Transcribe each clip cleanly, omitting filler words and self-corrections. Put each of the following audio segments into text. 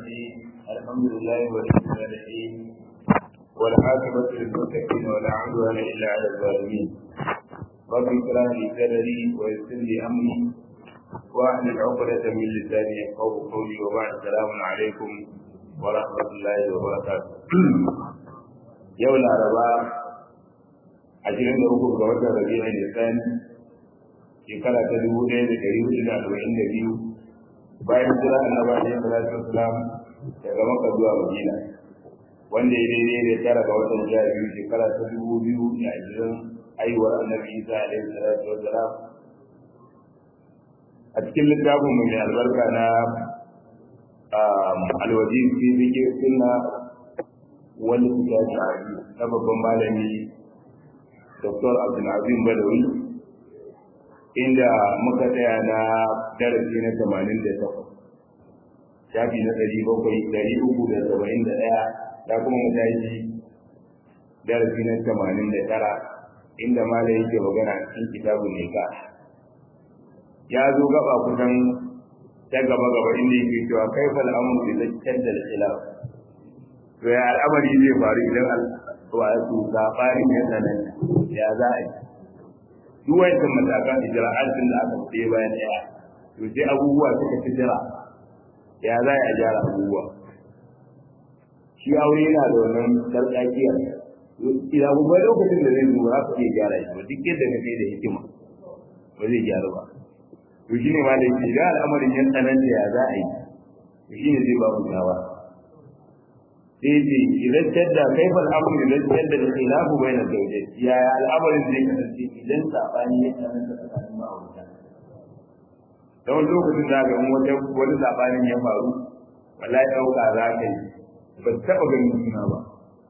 الرجيم الحمد لله ولي الصالحين والعاقبة للمتقين ولا عدوان إلا على الظالمين رب اشرح لي صدري ويسر لي أمري واحلل عقدة من لساني يفقهوا قولي وبعد السلام عليكم ورحمة الله وبركاته يوم الأربعاء 23 ga watan Rabi'ul Thani shekara ta 1442 bayan jira Annabi sallallahu alaihi wasallam daga Makka zuwa Madina wanda ya daidai da tara ga watan January shekara ta 2020 aiwar Annabi Isa alaihi salatu wasallam a cikin littafin mu mai albarka na al-Wajiz fi dhikr sunna wal kitab na babban malami Dr. Abdulazim Badawi inda muka tsaya na darasi na 88 shafi na 371 da kuma mu tashi darasi na 89 inda malai yake magana cikin kitabun nikah ya zo gaba kusan ta gaba inda yake cewa kaifal amru bi tajaddal khilaf to ya al'amari zai faru idan wato sabarin ya tsananta ya za a yi duk wancan matakan ijra'atin da aka tsaye bayan ɗaya to sai abubuwa suka fi jira ya za a gyara abubuwa shi aure yana da wannan sarƙaƙiya idan abubuwa lokacin da zai zo za ku iya gyara shi ba duk yadda ka kai da hikima ba zai gyaru ba to shi ne ma da yake ga al'amarin ya tsananta ya za a yi to shi ne zai ba mu shawara sai idan tadda kaifa al'amru idan tadda khilafu bayna zawjayn ya al'amarin zai kasance idan sabani ya kasance tsakanin ma'aurata dan lokacin da ga wani sabanin ya faru wallahi dauka za ka yi ba taba ganin suna ba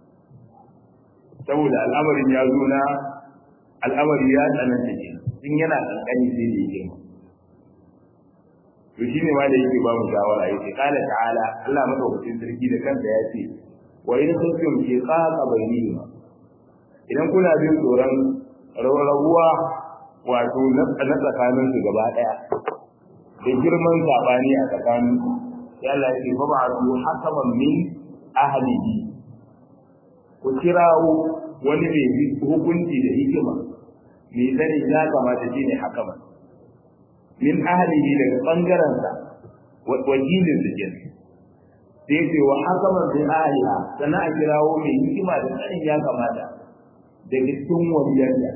saboda al'amarin ya zo na al'amari ya tsananta ke in yana kankani sai da yake to shine ma da yake ba mu shawara yake kala ta'ala Allah madaukakin sarki da kansa ya ce wa in kuntum fi qaqa bainihima idan kuna jin tsoron rabuwa wato na tsakanin su gaba daya da girman sabani a tsakanin ya Allah ya ce fa ba'du hakaman min ahlihi ku kirawo wani mai hukunci da hikima mai sani ya kamata shine hakaman min ahlihi daga bangaren sa wakilin su kenan sai ce wa hakaman min ahliha sana a kirawo mai hikima da sanin ya kamata daga cikin waliyarta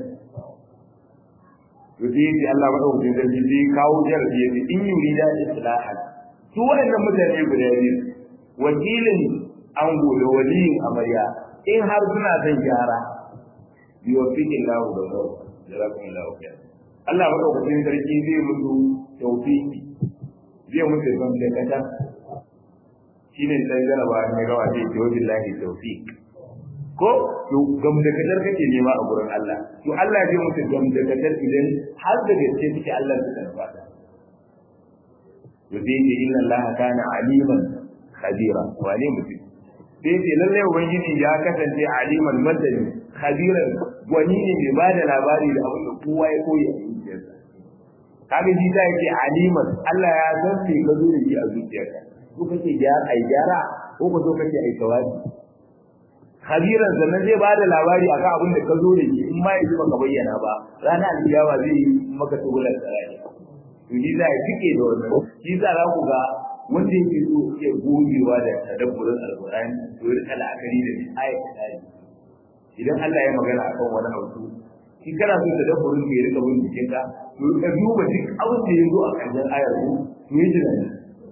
to sai ce Allah madaukakin sarki sai kawo jarabi ya ce in yurida islahan su waɗannan mutane guda biyu wakilin ango da waliyin amarya in har suna son gyara biwafiqin lahu da zawo jazakumullahu khair Allah madaukakin sarki zai mutu tawfiki zai mutu gamdakata shine sai jaraba ne ga wace ce wallahi tawfik ko to gamdakatar kake nema a gurin Allah to Allah zai mutu gamdakatar idan har da gaske kike Allah zai karba to dai inna Allah kana aliman khabira wane mutum sai ce lalle ubangiji ya kasance aliman madani khabiran wani ne mai bada labari da abin da kowa ya koyi a zuciyarsa kaga shi da yake aliman Allah ya san me ka zo da shi a zuciyarka ko kake gyara ko ko kake ai tawazi khabiran sannan zai bada labari akan abin da ka zo da shi in ma yaji baka bayyana ba rana alkiyama zai yi maka tubulan tsarani to ni da yake da wannan shi za ku ga wanda yake so ya gogewa da tadabburin alqur'ani to ya rika la'akari da ayat tsari idan Allah ya magana akan wani abu shi kana so tadabburin ka ya rika bin jikin ka to ka duba duk abin da yazo a karshen ayar ku to yi tunani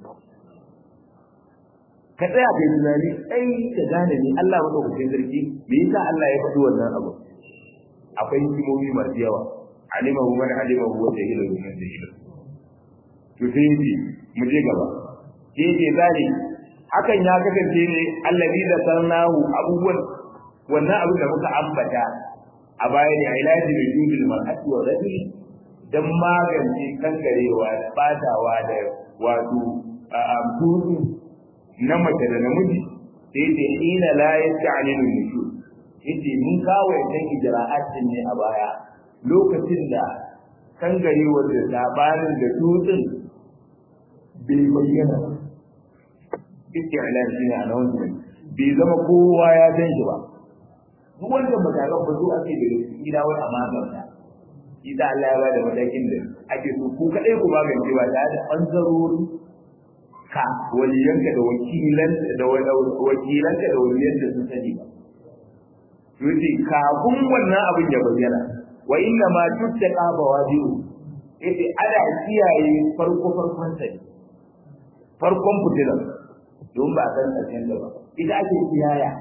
ka tsaya kai tunani sai ka gane ni Allah madaukakin sarki me yasa Allah ya faɗi wannan abu akwai hikimomi masu yawa alimahu man alimahu wa jahilahu man jahilahu to sai mu je gaba ke zali hakan ya kasance ne allazi da sarnahu abubuwan wannan abu da muka ambata a baya ne ilaji da judul mar'ati wa rajuli dan magance kankarewa da batawa da wato tutu na mace da namiji sai ce ina la yasta'linu nushur yace mun kawo yan ijra'atin ne a baya lokacin da kangarewar da labarin da tutun bai bayyana isti'lan shine announcement bai zama kowa ya san shi ba duk wanda mutanen ba zo ake da gida wai amana ta idan Allah ya ba da matakin da ake so ku kadai ku magance ba tare da banzarori ka waliyanka da wakilanka da waliyan da sun sani ba yace kafin wannan abin ya bayyana wa inna ma tuttaqa bawadiru yace ana kiyaye farkon sai farkon fitilan don ba san karshen da ba ita ake kiyaya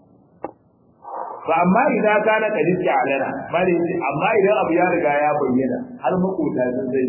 fa amma idan kana kadisi alana bale yace amma idan abu ya riga ya bayyana har makota sun sai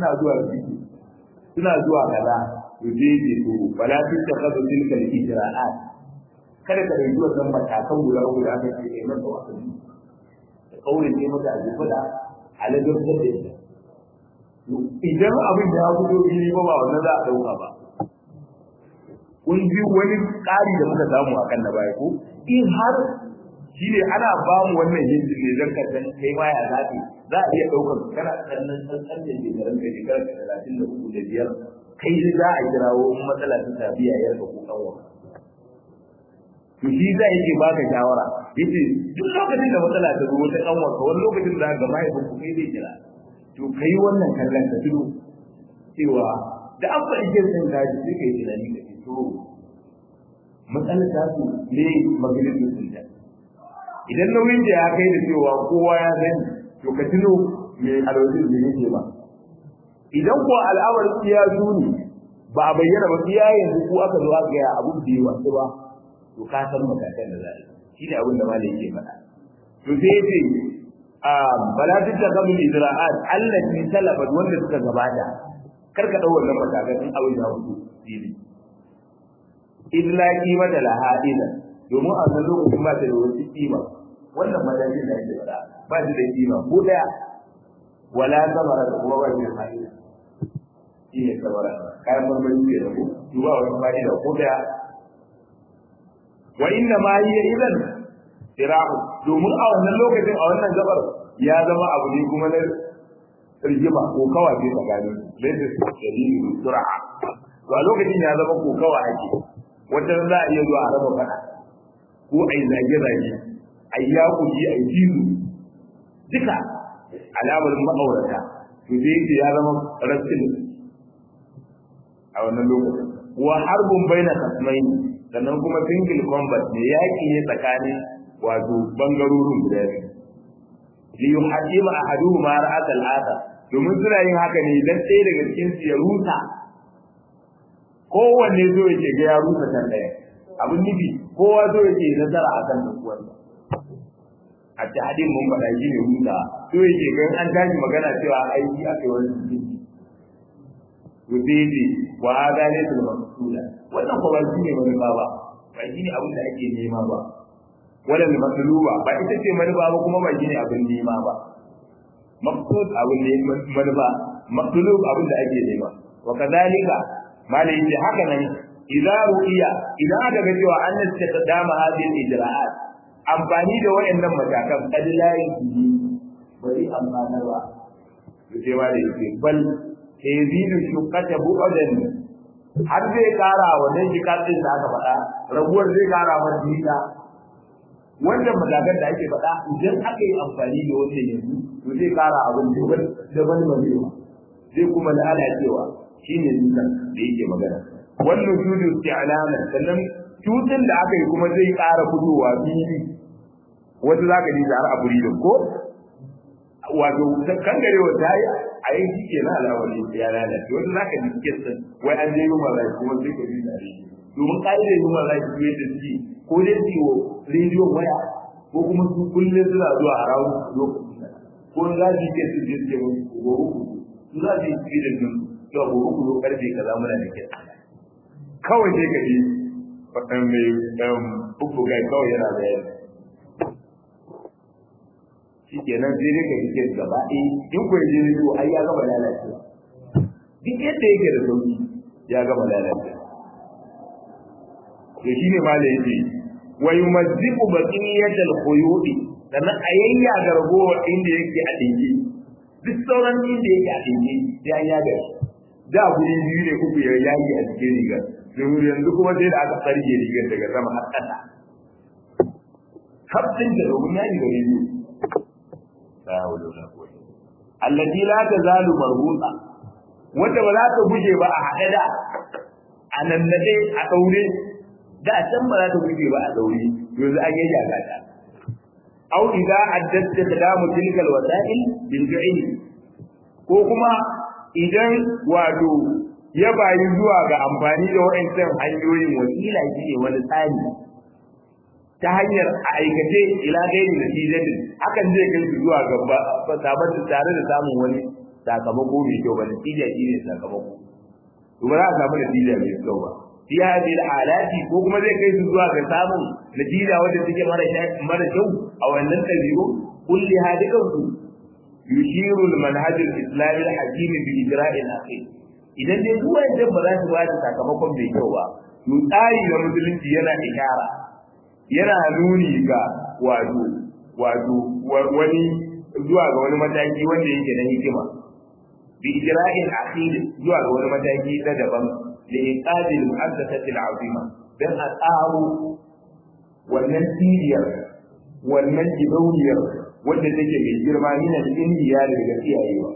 suna zuwa kaza yujeje to wala tattakhadhu tilka al-ijra'at kada ka dauki wannan matakan guda uku da aka ce kai maka wasu da kaurin ne maka azuba da alagar da ita idan abin da ya fito fili ba wannan za a dauka ba kun ji wani ƙari da muka samu akan na baya ko in har shi ne ana ba mu wannan hinji ne don ka san kai ma ya zafi za a iya ɗaukar kana sannan tsantsan da shekarun ka shekarar 33 da biyar kai shi za a kirawo in matsala ta tafi yayar ka ko kanwa to shi za yake baka shawara yace duk lokacin da matsala ta zo wata kanwa ka wani lokacin da ga mahaifin ku kai zai kira to kai wannan kallon ka tudu cewa da an faɗi jinsin daji sai kai tunani ka ce to matsalar ta su ne majalisun sun ta idan nauyin da ya kai da cewa kowa ya sani to ka tuno me alwajin da yake ba idan ko al'amarin iya zuni ba a bayyana ba iya yanzu ko aka zo aka ga abun da yawa ba to ka san matakan da za a yi shi ne abin da malai yake faɗa to sai yace bala tattakhadhu al-ijra'at allati talabat wanda suka gabata karka dau wannan matakan in abin ya hudu dini illa qimata laha ila domin a san lokacin ba ta da wani kima wannan matakin da yake faɗa ba shi da kima ko daya wala samara da kuma ba shi da fa'ida shi ne samara kayan marmari ne da ku duba wani fa'ida ko daya wa inna ma hiya idan tira'u domin a wannan lokacin a wannan gabar ya zama abu ne kuma na rigima ko kawai ce tsakanin laysa shadidu sur'a to a lokacin ya zama ko kawai ake wata za a iya zuwa a raba fada ko ai zage zage ai yaƙuji ai jizu duka alamar ma'aurata to dai ya zama rasul a wannan lokacin wa harbun baina kasmaini sannan kuma single combat ne yaki ne tsakanin wato bangarorin guda biyu li yuhajima ahaduhuma ra'at al-akhar domin suna yin haka ne dan sai daga cikin su ya rusa kowanne zo yake ga ya rusa kan daya abin nufi kowa zo yake nazara akan dukuwan a tahadin mun faɗa shi ne rusa zo yake ga an tashi magana cewa aiki aka yi wani jiki wudidi wa hada laysa al-maqsula wannan ko ba shi ne manufa ba ba shi ne abin da ake nema ba wala al-matluba ba ita ce manufa ba kuma ba shi ne abin nema ba maqsud abin ne manufa matlub abin da ake nema wa kadalika malai ce haka nan idza ru'iya idan aka ga cewa an tadama hadhihi al-ijra'at amfani da wayannan matakan kadilai bari amfana ba sai ma da yake bal yazidu shuqqata bu'dan har zai kara wannan shikatin da aka faɗa raguwar zai kara mar dida wannan matakan da ake faɗa idan aka yi amfani da wannan yanzu to zai kara abin daban zai kuma lalacewa shine dukan da yake magana wannan judu isti'lama sannan tutun da aka yi kuma zai kara fitowa fili wanda zaka ji har a buridin ko wato kangarewa ta yi a yi shi ke na alawari ya lalace wanda za ka ji kisan wai an je human rights kuma sai ka ji tare domin ƙa'idar human rights ne da suke ko dai su yi rediyo waya ko kuma su kullum suna zuwa a rawun lokacin ko za su yi kesu je su yi gobe kudu su za su yi tsirin nan cewa gobe kudu karfe ka za muna da ke kawai sai ka ji mai buku gai kawai yana bayani shi kenan sai dai ka yi ke gaba ɗaya in kuwa je ne ai ya gaba lalacewa duk yadda yake da sauki ya gaba lalacewa to shine ma da yake wa yumazziqu baqiyatal khuyudi sannan ayayya ga ragowar inda yake a dinki duk sauran inda yake a dinki ya yaga da guri biyu ne kuku ya yayi a cikin riga domin yanzu kuma sai da aka tsarge rigar daga sama har ƙasa kaftin da domin yayi da rigo la hawla wala quwwata allati la tazalu marbuta wanda ba za ta guje ba a haɗe da a nannade a daure da can ba za ta guje ba a daure yanzu an yi jaga ta au idza addat istiqdamu tilka alwasa'il bil fi'l ko kuma idan wato ya bayi zuwa ga amfani da wa'ancan hanyoyin wasila shine wani tsari ta hanyar a aikace ila gairi natijatin hakan zai kai su zuwa ga sabar tare da samun wani sakamako mai kyau ba natija shine sakamako to ba za a samu natija mai kyau ba fi hadhihi alati ko kuma zai kai su zuwa ga samun natija wanda take mara kyau a wannan tabi'u kulli hadikan su yushiru al-manhaj al-islam al-hakim bi ijra'il akhir idan dai duwa da ba za su ba da sakamakon mai kyau ba to tsari na musulunci yana ishara yana nuni ga wato wani zuwa ga wani mataki wanda yake na hikima bi ijra'il akhir zuwa ga wani mataki na daban da iqadil mu'assasati al-azima dan a tsaro wannan siriyar wannan gidauniyar wanda take mai girma ni na indiya daga kiyayewa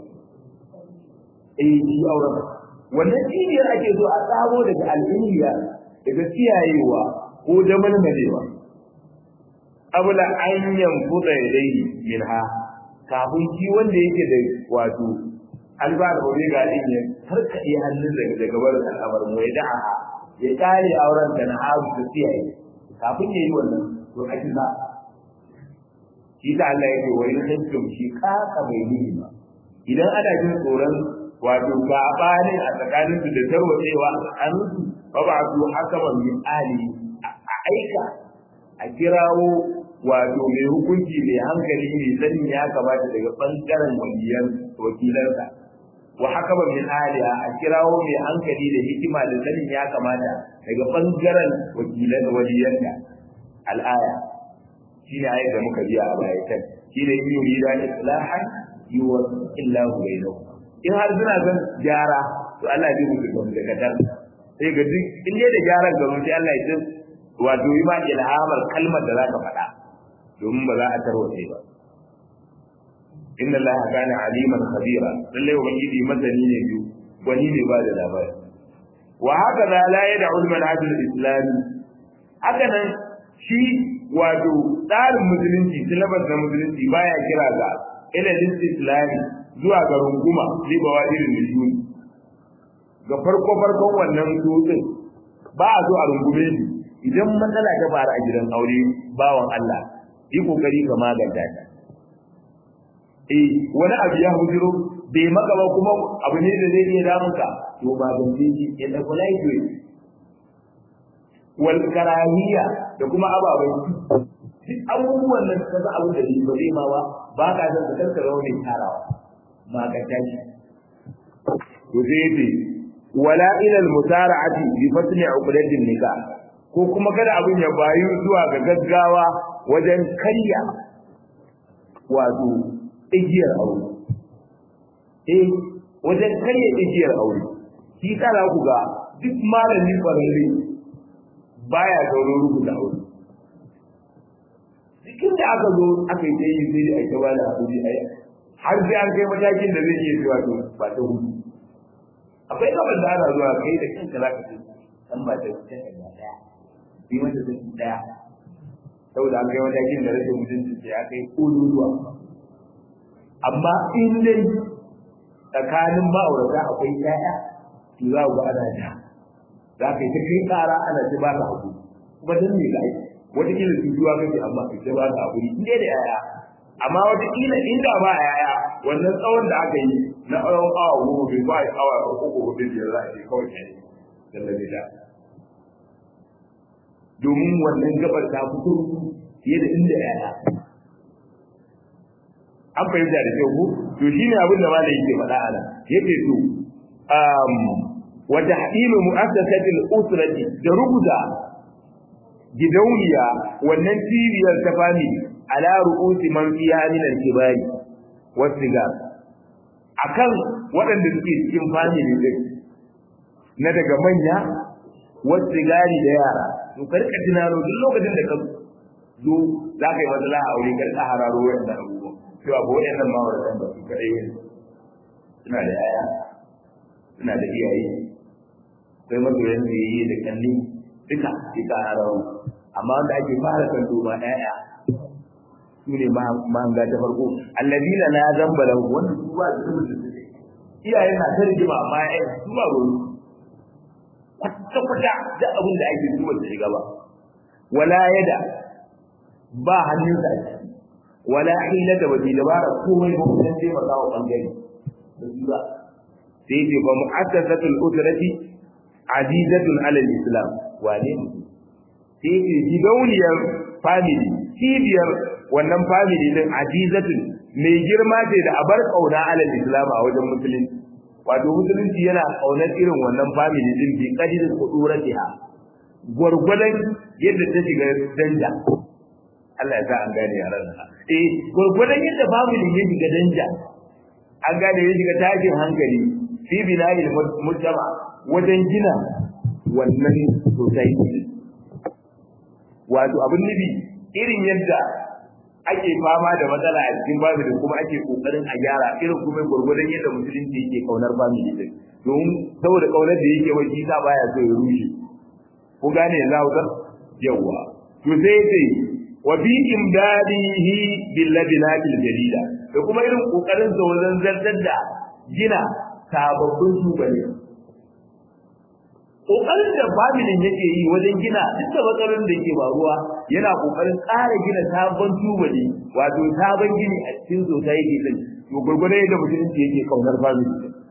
shi auren wannan siriyar ake so a tsaro daga al-indiya daga kiyayewa ko da malmalewa abula an yanfuda yadayhi minha kafin shi wanda yake da wato albar hore ga din ya karkade hannun daga barin al'amarin mu ya da'a ya kare auren da na haru da tsiyaye kafin yayi wannan to aji za shi da Allah yake wa in kuntum shi kaka bai ni ba idan ana jin tsoron wato gabani a tsakanin su da tarwatsewa an su ba su hakaman min ali a aika a kirawo wato mai hukunci mai hankali mai sani ya kamata daga bangaren wakilansa wa hakaman min aliya a kirawo mai hankali da hikima da sanin ya kamata daga bangaren waliyanta al'aya shi ne ayat da muka biya a baya can shi ne yi yurida islahan yuwa illahu bainahu in har suna son gyara to Allah zai musu da kadar sai ga duk in dai da gyaran garo sai Allah ya ce wato yi ma ilhamar kalmar da zaka faɗa domin ba za a tarwace ba inna Allah kana aliman khabira lalle ubangiji masani ne biyu wani ne ba da labari wa haka da la yad'u al-manhaj al-islami haka nan shi wato tsarin musulunci syllabus na musulunci baya kira ga ila islami zuwa ga runguma libawa irin nujumi ga farkon wannan tutsin ba a zo a rungume shi idan matsala ta faru a gidan aure bawan Allah yi kokari ka maganta ta wani abu ya hujiro bai maka ba kuma abu ne da zai iya damun ka to magance shi ya da kulaido wal karahiya da kuma ababai duk abubuwan nan kaza abu da ba zai ma ba ka san ka tattara wani tarawa maganta shi to zai ce wala ila al musara'ati bi fasli uqdatin nikah ko kuma kada abin ya bayu zuwa ga gaggawa wajen karya wato igiyar aure wajen karya igiyar aure shi kana ku ga duk malami kwararre baya saurin rubuta aure cikin da aka zo aka yi yi sai da aka ba da hakuri a har sai an kai matakin da zai iya zuwa to ba ta hudu akwai gaban da ana zuwa kai da kanka za ka ce dan ba ta wuce da daya bi mata da daya saboda an kai matakin da rashin mutunci sai aka yi kololuwa amma in dai tsakanin ma'aurata akwai yaya to za ku ga ana da za ka yi ta kai kara ana ci ba ka hakuri kuma dan me ga aiki wataƙila tutuwa kake amma ka ce ba ka hakuri in dai da yaya amma wataƙila inda ba yaya wannan tsawon da aka yi na tsawon awa goma bai ba awa uku ko biyar za a ce kawai ne dallabe da domin wannan gabar ta fito fiye da inda yaya an fahimta da kyau ko to shine abin da malai yake faɗa ana yake to wa tahdilu mu'assasati al-usrati da rubuta gidauniya wannan cibiyar ta family ala ru'usi man fiha min al-kibari wa sigar akan waɗanda suke cikin family din na daga manya wasu gari da yara to ka rika tunano duk lokacin da ka zo za ka yi matsala a wuri ka rika hararo wayannan abubuwa cewa ba wayannan ma wannan ba su kadai ne suna da yaya suna da iyaye akwai masoyan da yayi da kalli duka ita hararo amma wanda ake fara kan duba yaya su ne mahanga ta farko alladina la zamba lahu wanda su ba su iyaye na ta rigima amma ya su ba ruwa kwata-kwata da abin da ake zuwa da shiga ba wala yada ba hannun sa wala hila da waje dabara komai ba kuma sai maka wa bangare da su ba sai ce ba mu'assasatul usrati azizatun ala al-islam wane sai ce gidauniyar family cibiyar wannan family din azizatun mai girma ce da abar kauna ala al-islam a wajen musulunci wato musulunci yana kaunar irin wannan family din bi kadirin kuduratiha gurgurdan yadda ta shiga danja Allah ya sa an gane yaran gurgurdan yadda family ya shiga danja an gane ya shiga tashin hankali fi bina'il mujtama wajen gina wannan society wato abin nufi irin yadda ake fama da matsala a cikin family kuma ake kokarin a gyara irin kuma gurgurdan yadda musulunci yake kaunar family din don saboda kaunar da yake wai sa baya so ya rushe ku gane yanzu hausa yawa to sai sai wa bi imdadihi bil ladinatil jalila da kuma irin kokarin sa wajen zartar da gina sababbin shugabanni kokarin da familin yake yi wajen gina duk da matsalolin da yake faruwa yana kokarin ƙara gina sabon tubali wato sabon gini a cikin society din to gurgurai da mutunci yake kaunar family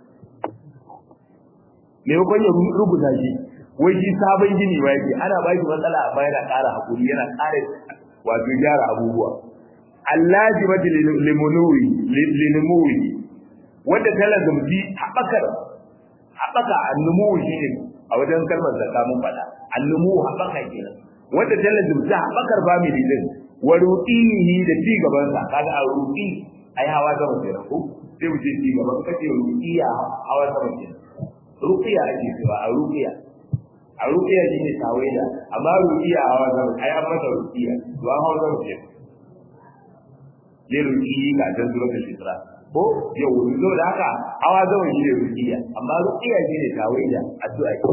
ne ko ya rubuta shi wai shi sabon gini ba yake ana ba shi matsala amma yana ƙara hakuri yana ƙara wato gyara abubuwa allajibati limunuri wanda talazumji haɓaka annumu shine a wajen kalmar zakka mun faɗa annumu haɓaka kenan wanda talazumji haɓakar family din wa ruqihi da ci gaban sa kaga a ruqi ai hawa da mutum ko sai mu ce ci gaban kace ruqiya hawa da mutum ruqiya ake cewa a ruqiya shine tawaida amma ruqiya hawa da ai an mata ruqiya to an hawa da mutum ne ruqiyi ga dan suratul isra ko yau zo da haka hawa zaman shi ne ruqiya amma ruqiya shi ne tawaida addu'a ce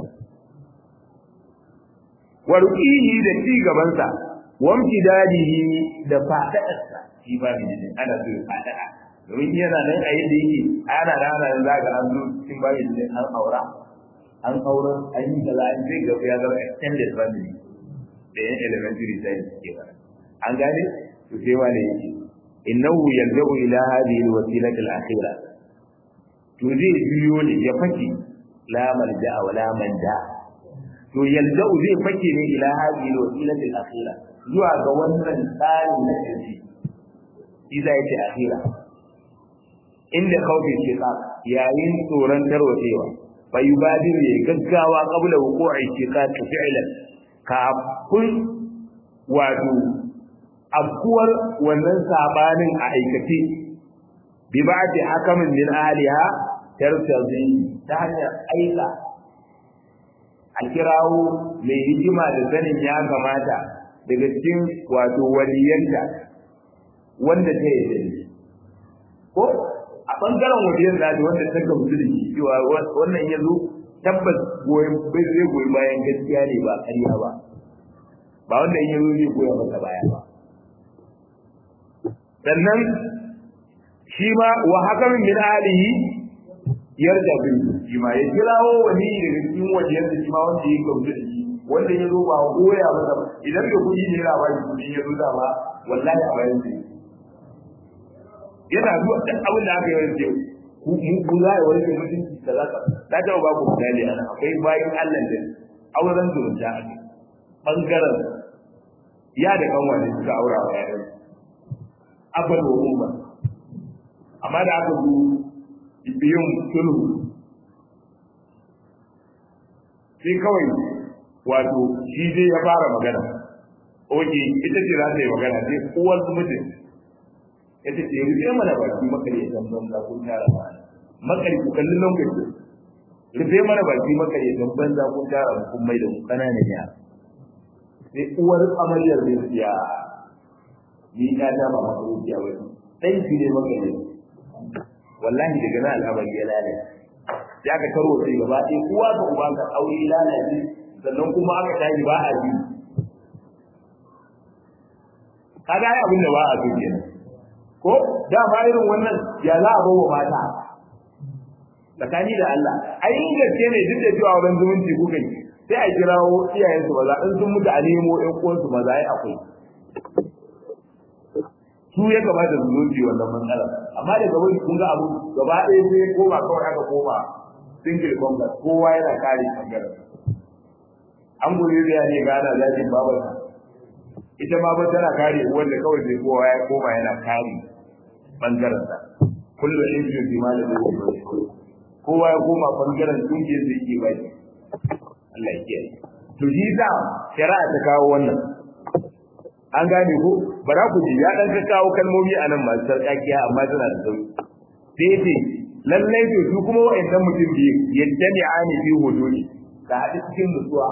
wa ruqiyi da ci gaban sa wa imtidadihi da fadadarsa shi ba ne ana so fadada domin yana nan a yadda yake ana rana zaga an zo cikin bayin da an aura an yi kaza an sai ga ya zama extended family da yan elementary science ke ba an gane to sai wani yake innahu yalza'u ila hadhihi alwasilati alakhirah to zai biyo ne ya fake la malja'a wa la manja to yalza'u zai fake ne ila hadhihi alwasilati alakhirah zuwa ga wannan tsarin na kashi idan yake akhira inda kawfi shiqaq yayin tsoron tarwatewa bai yubadir ya gaggawa qabla wuqu'i shiqaq fi'lan kafin wato abkuwar wannan sabanin a aikace bi ba'di hakamin min aliha tartazi ta hanyar aika alkirawo mai hikima da sanin ya kamata daga cikin wato waliyanta wanda ta yi ko a bangaren waliyan da wanda ta gamsu da shi cewa wannan yazo tabbas zai goyi bayan gaskiya ne ba ƙarya ba wanda yazo zai goya masa baya ba sannan shi ma wa hakamin min alihi yarda bin shi ma ya kirawo wani daga cikin wajen da shi ma wanda ya gamsu da shi wanda ya zo ba goya masa idan da kuɗi ne yana bashi kuɗi ya zo dama wallahi a bayan shi yana zuwa duk abin da aka yi wani ku za a wani mutunci da za ka na taɓa ba ku misali ana akwai bayan Allah da auren zumunta a kai ɓangaren ya da kan wani suka aura wa yaran abin wa umma amma da aka zo biyun sulhu sai kawai wato shi dai ya fara magana oke ita ce za ta yi magana sai uwar mutum ita ce yanzu sai mana baki makare ya san ban kun tara ba makare ku kallon lokaci rufe mana baki maka ya dan banza kun tara mu kun mai da mu kananan yara sai uwar amaryar ne ya ni ta ta ba maka ruciya ba sai shi ne maka ne wallahi daga nan al'amari ya lalace ya ka karo sai gaba ɗaya uwa ga uba ka aure lalace sannan kuma aka tashi ba a ji kaga ai abin da ba a so kenan ko da ba irin wannan ya za a bawa mata tsakani da Allah ai in gaske ne duk da cewa wannan zumunci kuka yi sai a kirawo iyayen su maza in sun mutu a nemo ƴan uwan su maza ai akwai su ya kamata su zo ji wannan matsala amma daga wani kun ga abu gaba ɗaya sai koma kawai aka koma single congress kowa yana kare bangaren an goyi da ne ga ana zafin babarsa ita ma ba tana kare wanda kawai sai kowa ya koma yana kare bangaren sa kullu ibnu bi malami kowa ya koma bangaren tunke sai yake bai Allah ya kiyaye to shi da shari'a ta kawo wannan an gane ko bara ku ji ya dan ka kawo kalmomi anan masu sarkakiya amma tana da sauki sai ce lallai to su kuma wa'annan mutum biyu yaddani'ani fi hududi ka hadi cikin nutsuwa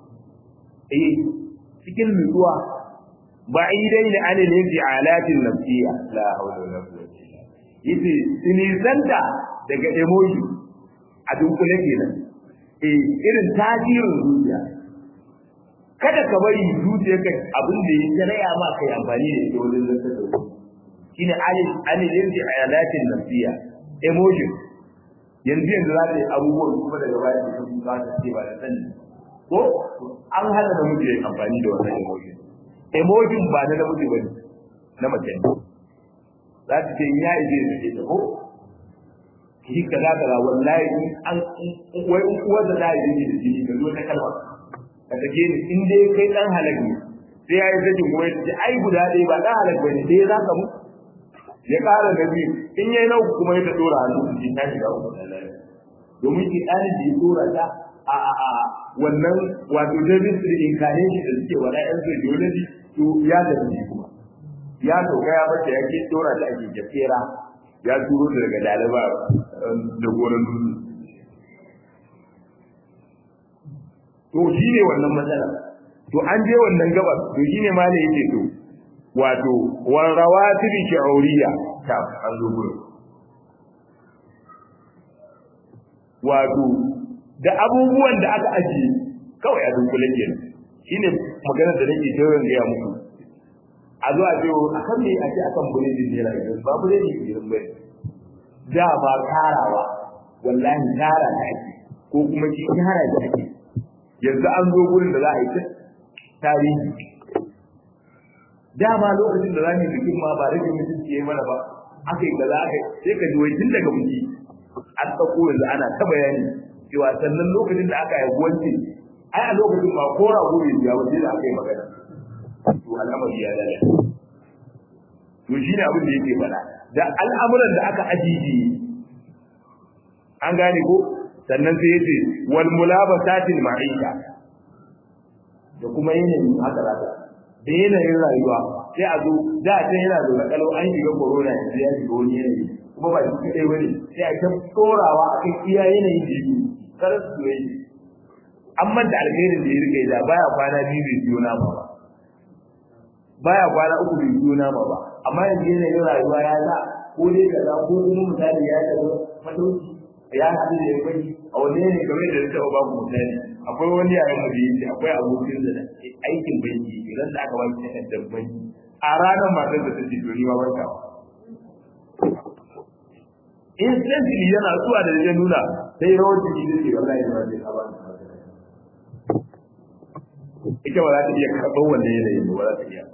cikin nutsuwa ba'idai da anil infi'alatin nafsiyya la hawla wala quwwata illa billah yace sinisanta daga emoji a dunkule kenan irin tasirin zuciya kada ka bari zuciyarka abin da ya taraya ma kai amfani da shi wajen zanta da shine anil infi'alatin nafsiyya emoji yanzu za ta yi abubuwan kuma daga baya da kuma za ta ce ba da sani ko an hana da mutum amfani da wannan emoji ba na namiji bane na mace za ta ce ya ije da ita ko ki kaza kaza wallahi an wai uwar da zai yi da shi ka zo ta kalma ka take ni in dai kai dan halaki sai yayi zaki goyi ta ai guda dai ba dan halaki bane dai za ka mu ya kara da biyu in yayi nau kuma ya dora hannu shi ta shiga domin ki dan da ya dora ta a wannan wato David da incarnation da suke wala yan ideology to ya da shi kuma ya doka ya bace yake dora da ake jafera ya turo daga dalaba da goran dutse to shine wannan matsala to an je wannan gabas to shine ma ne yake to wato wal rawatib shi'uriyya ta an zo gurin wato da abubuwan da aka ajiye kawai a dunkule kenan shine maganar da nake tawayen ga muku a zo a biyo akan me ake akan buredin ne rayuwa ba buredin gidan bai da ba karawa wallahi kara da ake ko kuma ki kara da ake yanzu an zo gurin da za a yi tarihi dama lokacin da za mu bikin ma ba rage mutunci yayi mana ba aka yi kaza aka sai ka ji wai tun daga buki an dauko yanzu ana ta bayani cewa sannan lokacin da aka yi wanci ai a lokacin ba kora gobe ya wace da aka yi magana to al'amari ya lalace to shine abin da yake faɗa da al'amuran da aka ajiji an gane ko sannan sai yace wal mulabasatil ma'isha da kuma yanayin haka zaka da yanayin rayuwa sai a zo da ta yana da kalau an shiga corona yanzu ya shiga wani yanayi kuma ba shi kadai bane sai a ta tsorawa akan iya yanayin da yake kar su yi amma da alkhairin da ya rike da baya kwana biyu bai biyo nama ba baya kwana uku bai biyo nama ba amma yanzu yanayin rayuwa ya sa ko dai kaza ko kuma misali ya ta matauci ya haɗu da yayi a wani ne kamar da ta ba ku misali akwai wani yayin mu da yake akwai abokin da aikin banki idan da aka wani takardar banki a ranar matar da take doni ma barka instantly yana zuwa da ya nuna sai rawar jiki da ke wallahi ba zai ba ita ba za ta iya karɓar wannan yanayin ba za ta iya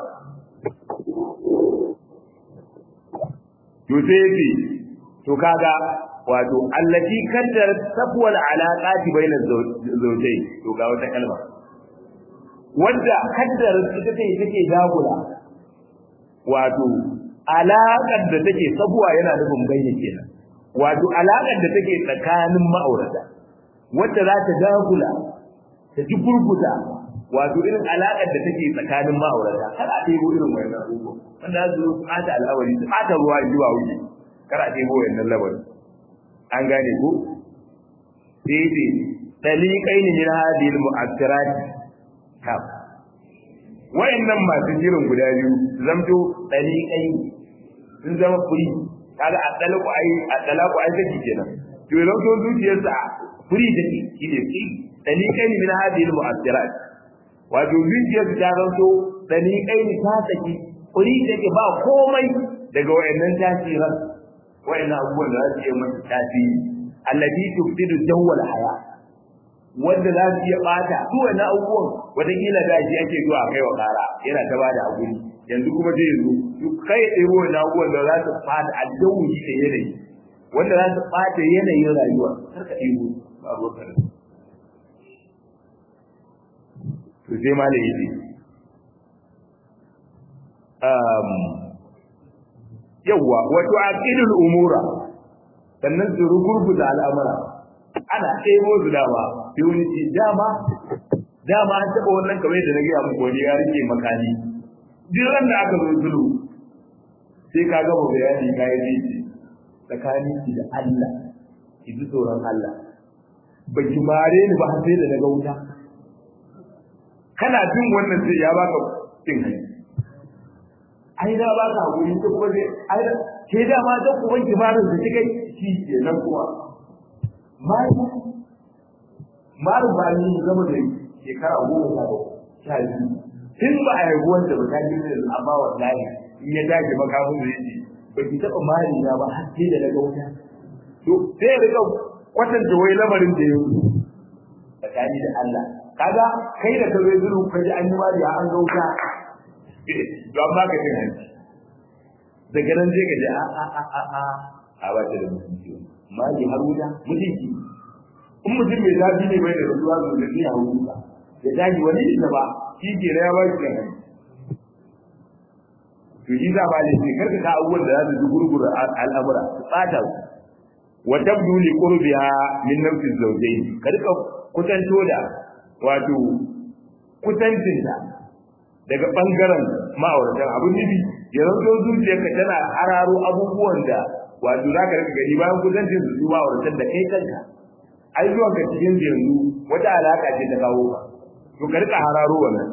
to sai yake to kaga wato allati kaddar safwal alaqati baina zawjai to ga wata kalma wanda kaddar ita take dagula wato alaƙar da take sabuwa yana nufin bayyana kenan wato alaƙar da take tsakanin ma'aurata wanda za ta dagula ta ji gurguta wato irin alaƙar da take tsakanin ma'aurata kada a ɗebo irin wannan abubuwa wanda za su ɓata al'awari su ɓata ruwa zuwa wuce kada a ɗebo wannan labarin an gane ko sai taliqaini min hadhihi al-mu'akkirat ta wayannan masu jirin guda biyu zamto taliqaini sun zama furi kaga at-talaqu ai take kenan to yanzu to zuciyarsa furi take shine fi taliqaini min hadhihi al-mu'akkirat wato zuciyarsa ta zanto taliqaini ta take furi take ba komai daga wayannan tasiran wayannan abubuwan da za su yi masa tasiri allati tufsidu dawwal haya wanda za su iya bata su wannan abubuwan wataƙila da shi ake zuwa kai wa kara yana ta bada hakuri yanzu kuma zai zo su kai ɗero wannan abubuwan da za su bata addawu shi da yanayi wanda za su bata yanayin rayuwa kar ka ɗebo ba ruwan to sai ma da yake yawwa wato aqidul umura sannan su rugurguza al'amura ana ɗebo su dama sai wani ce dama an taɓa wannan kamar da na gaya muku wani ya rike makani duk ran da aka zo zulu sai ka gama bayani ka yi daidai tsakanin ki da Allah ki ji tsoron Allah ba ki mare ni ba sai da daga wuta kana jin wannan sai ya baka cin hai ai da ba ka hakuri ko kuma ai ke da ma da ku wanki farin da kike shi ke nan kuwa maru ba ni zama da shekara 10 tun ba a haihuwar da ba ta ji da amma wallahi in ya tashi makamun da yake ba ki taba mari na ba har sai da daga wuta to sai rika kwatanta wai lamarin da yau tsakani da Allah kaga kai da kawai zuru kaji an yi mari an ga wuta don ba ka jin hanci daga nan sai ka ji a ba ta da mutunci mari har wuta mutunci in mutum mai zafi ne bai da rasuwa su da ni a wuta ya tashi wani da ba shi ke na ya ba shi kan to shi za ba ne sai karka ka abubuwan da za su gurgura al'amura su tsata su wa tabdu li qurbiha min nafsi zawjayn karka kutanto da wato kutancinta daga bangaren ma'auratan abin nufi ya zanto zuciyarka tana hararo abubuwan da wato za ka rika gani bayan kusancin su ma'auratan da kai kanka ai zuwan ka cikin yanzu wata alaka ce ta kawo ka to ka rika hararo wannan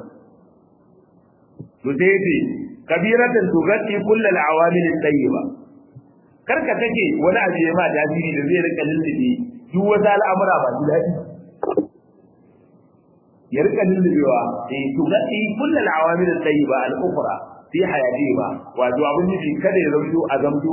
to sai ce kabiratan tugatti kullal awamil tayyiba karka take wani abu ya ma tasiri da zai rika lullube duk wata al'amura ba su daɗi ya rika lullubewa tugatti kullal awamil tayyiba al-ukhra fi hayatiha wato abin nufi kada ya zamto a zamto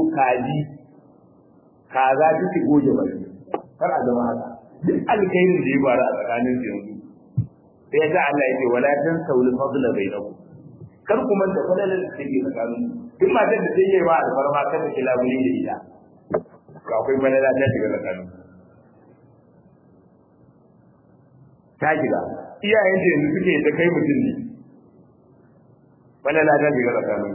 kaza take goje ba kar a zama haka duk alkhairin da ya faru a tsakanin su yanzu sai ya ga Allah yake wala tan saul fadla bainakum kar ku manta fadalar da take tsakanin duk matar da take yawa alfarma kada ki labuli da ita ga akwai fadala ta shiga tsakanin ta shiga iyayen da yanzu suke da kai mutum ne fadala ta shiga tsakanin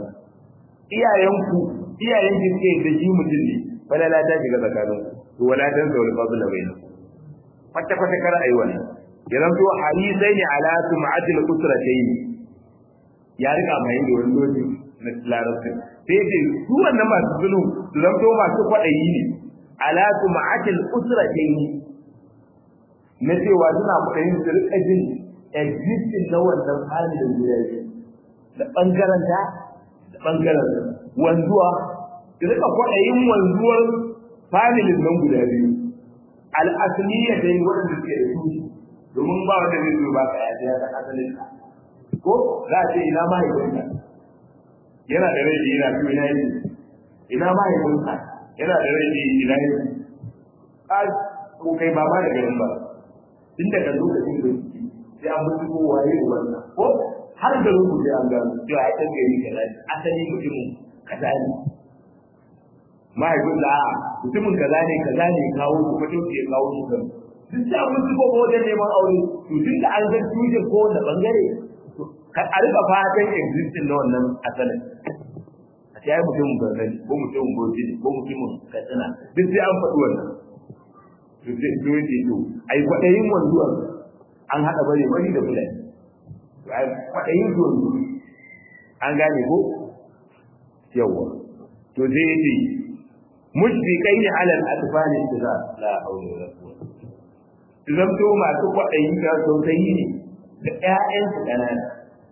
iyayen ki suke da shi mutum ne fadala ta shiga tsakanin to wala tan saul fadla bainakum kwata kar ayi wannan yanzu to hadisai ne ala sum'atil usratayn ya rika mai da wani lokaci na larabci sai dai su wannan masu zulu zan to masu kwadayi ne ala sum'atil usratayn na cewa suna kwadayin su rika jin existing na wannan hali da guda da bangaren ta da bangaren wanzuwa su rika kwadayin wanzuwar familin nan guda biyu al-asliya dai wanda suke da su domin ba wanda zai zo ba ka ya da asalin ka ko za a ce ina mahaifinka yana da rai yana fi ina yi ina mahaifinka yana da rai ina yi a ko kai ba ma da garin ba tun daga lokacin da sai an mutu ko waye wannan ko har da rubuce an gano cewa ai dan gari kaza asalin mutumin kaza ne mahaifin da mutumin kaza ne kawo ku fito ke kawo shi kan duk da mun zuba wajen neman aure to duk da an san tuje ko da bangare ka a rika fatan existing na wannan asalin a ce ai mutumin gazali ko mutumin goji ko mutumin katsina duk sai an faɗi wannan to sai dole to ai kwadayin wanzuwa an hada bare bari da fulani ai kwadayin wanzu an gane ko yawa to zai yi mushfiqaini ala al-atfal istizar la hawla wala quwwata zamto masu kwaɗayi da tausayi ne ga ƴaƴansu ƙanana.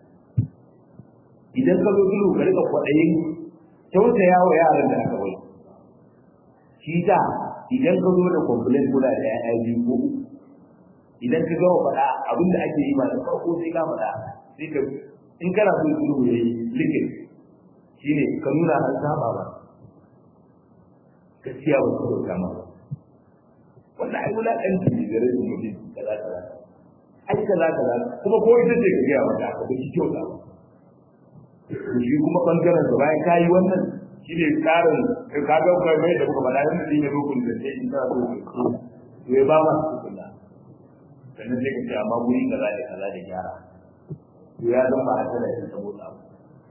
Idan ka zo sulhu ka rika kwaɗayin tausaya wa yaran da aka wai. Shi ta idan ka zo da complaint kula da ƴaƴa biyu ko idan ka gama faɗa abinda ake yi ba da farko sai ka faɗa sai ka in kana so sulhu yayi likin shine ka nuna an saba ba gaskiya ba su dauka ma wannan ai wulaƙanci ne gare su mutum kaza kaza ai kaza kaza kuma ko ita ce ka gaya mata ka bi kyauta ba shi kuma bangaren da bayan kayi wannan shine tsarin ka ga kai mai da kuka faɗa yanzu ne rukun da sai in ka so to ya ba ma su kula sannan sai ka ce amma guri kaza da kaza da gyara to ya zama ba hasala ya saboda abu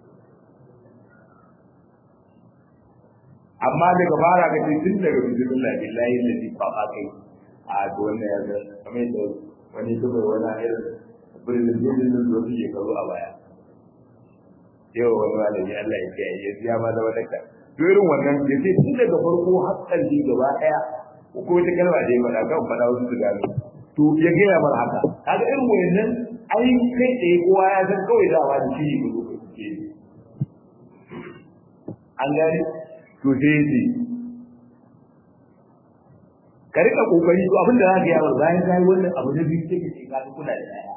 amma daga fara ka ce tun daga bismillah billahi ladhi faqa kai a to wannan ya ga kamar da wani dubai wani irin burin da zuwa kazo a baya yau wani malami Allah ya kiyaye ya siya ma da wadaka to irin wannan ya ce tun daga farko har ƙarshe gaba daya ko wata kalma da ya faɗa kan faɗa wasu su gano to ya gaya mar haka kaga irin wayannan ai kai tsaye kowa ya san kawai da ba da shi ne ko ke an gani to sai yace ka rika kokari to abinda za ka yi ba bayan kai wannan abu da biyu take ce ka kula da yaya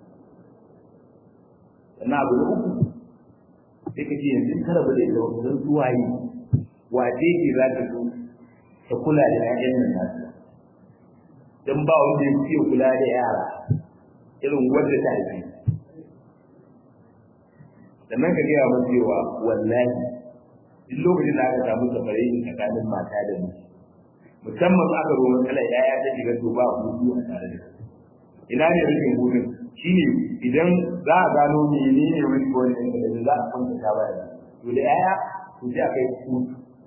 sannan abu da uku sai ka ce yanzu kada ba da ita wannan zuwaye wace ce za ta so ta kula da yayan nan nasu dan ba wanda yake kula da yara irin wanda ta yi sannan ka gaya mun cewa wallahi duk lokacin da aka samu safarai tsakanin mata da miji musamman aka zo matsala yaya ta shiga to ba hudu a tare da ina ne rikin hudun shine idan za a gano menene wani wannan da za a kwanta ta baya to da yaya to sai akai hudu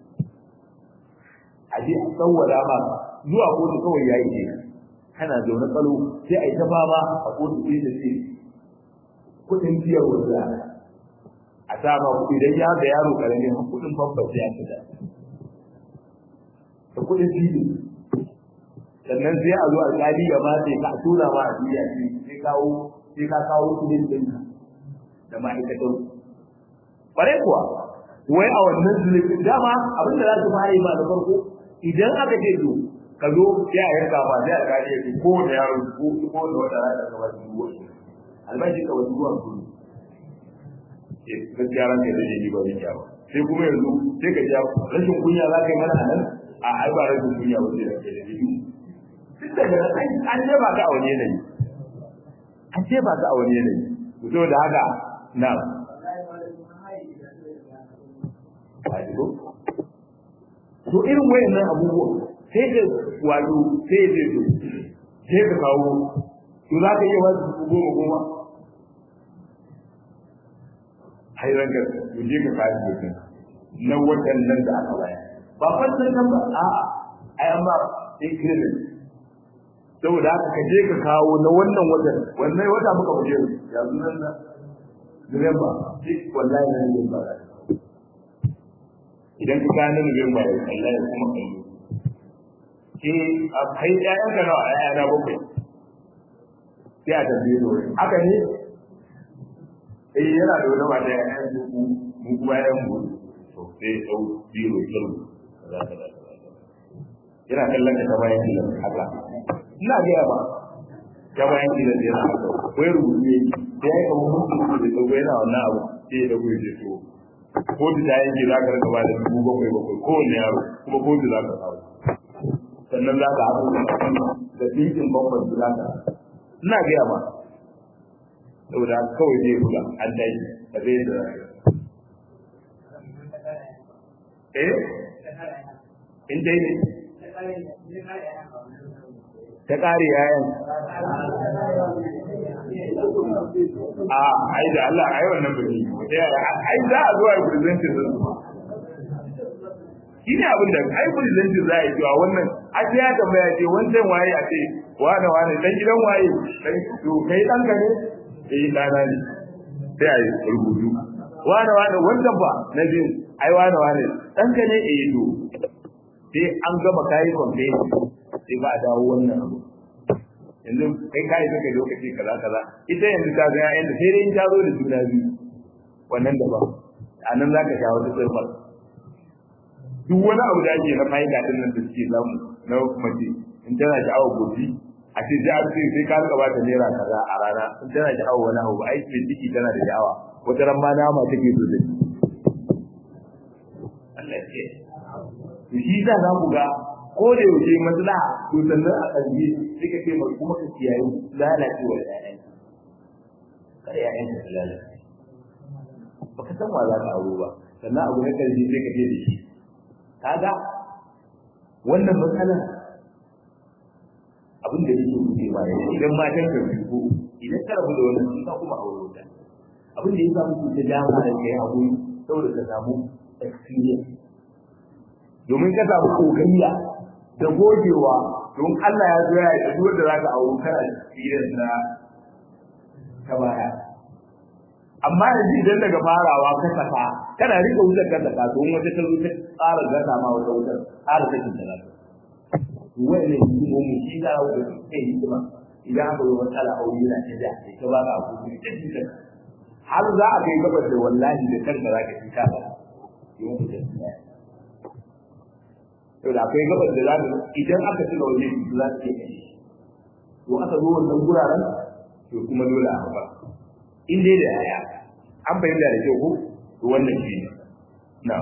a je a tsawara ma zuwa kotu kawai yayi ne kana zaune tsalo sai a yi ta fama a kotu sai da sai kudin biyar wanda a sama idan ya da yaro karamin kudin famfas ya fita da kudin fili sannan sai a zo a tsari ya ma sai ka tura ma a biya sai ka kawo kudin dinka da ma'aikatan bare kuwa wai a wannan zulubin dama abinda za su fara yi ma da farko idan aka ce to ka zo sai a yanka ba sai a gane ya ko da yaro ko da wata rana ka ba su duwa albashi ka wasu duwa su gaskiya ran ka zai yi ba zai ba sai kuma yanzu sai ka ja rashin kunya za ka yi mana nan a ai ba rashin kunya ba sai da ke da yi duk da an ce ba ka a wani yanayi an ce ba ka a wani yanayi to da haka na to irin wayannan abubuwa sai ka wato sai ya zo sai ka kawo to za ka iya wasu goma hairan ka je ka kawo mutum na waɗannan da aka bayar ba fasar nan ba a'a ai amma sai kirin saboda haka ka je ka kawo na wannan wata muka muje yanzu nan na Nuwamba wallahi na Nuwamba idan ka gane Nuwamba ya Allah ya kuma kallo ke a kai ƴaƴan ka nawa ƴaƴa na bakwai sai a tambaye ni haka ne yana da wani wata ƴaƴan su mu kuma ƴaƴan mu to sai sau biro kiru kaza yana kallon ka bayan kilan haka ina ga ba ta bayan kilan yana haka wai rubuce sai ya kawo mutum da tsawo yana wannan abu sai da goyi da to ko da yake za ka rika ba da 7,700 kowane yaro kuma ko da za ka kawo sannan za ka haɗu da ɗinkin babban za ka ina gaya ma saboda kawai zai buga an daji ba zai da in dai ne ta ƙare yayan a ai da Allah ai wannan bane ai za a zo a presentation din su shine abin da ai presentation za a yi cewa wannan a ce ya tambaya ce wancan waye a ce wane dan gidan waye dan to kai dan ka ne dana ne sai ai rubutu wane wancan ba na biyu ai wane dan ka ne to sai an gama kai campaign sai ba a dawo wannan abu yanzu kai kai saka lokaci kaza kaza ita yanzu ta ga yayin da sai dai in ta zo da juna biyu wannan daban anan zaka sha wata tsirfar duk wani abu da ake na fa'ida din nan da suke zamu na mace in tana sha'awar gobe a ce sai ka rika bata naira kaza a rana in tana sha'awar wani abu ai ce ciki tana da sha'awa wata ran ma nama take so da Allah ya ce shi za ku ga ko da yaushe maslaha to sannan a kalli sai ka ce mai kuma ka kiyaye lalacewa ƴaƴan kar ƴaƴan ka lalace baka san wa za ka auro ba sannan abu na karshe sai ka ce da shi kaga wannan matsalar abin da yake kuke ba idan matan ka ko idan ka rabu da wannan sun ka kuma auro ta abin da ya samu ku ta dama da kai hakuri saboda ka samu experience domin ka samu kokariya da gogewa don Allah ya zo ya yi duk da zaka auro kana experience na ka baya amma yanzu idan daga farawa ka saka kana rika wutar ka saka to in wata ta zo ta tsara gasa ma wata wutar tsara take da lafiya wannan hikimomi shi da wuta sai hikima idan aka yi matsala aure na ta da ta ba ka abu ta dinka har za a kai gabar da wallahi da kanka zaka ci ka ba yau da to da akwai gabar da zaka idan aka ci waje za ta ce to aka zo wannan guraren to kuma dole a ba in dai da yaya an bayyana da kyau ko to wannan shi ne na'am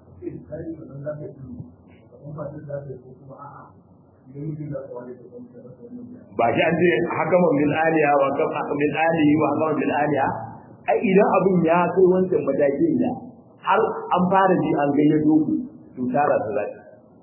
ba shi an ce hakaman min aliya wa hakaman min alihi wa hakaman min aliya ai idan abin ya kai wancan matakin da har an fara ji an gayyato ku to tara su zai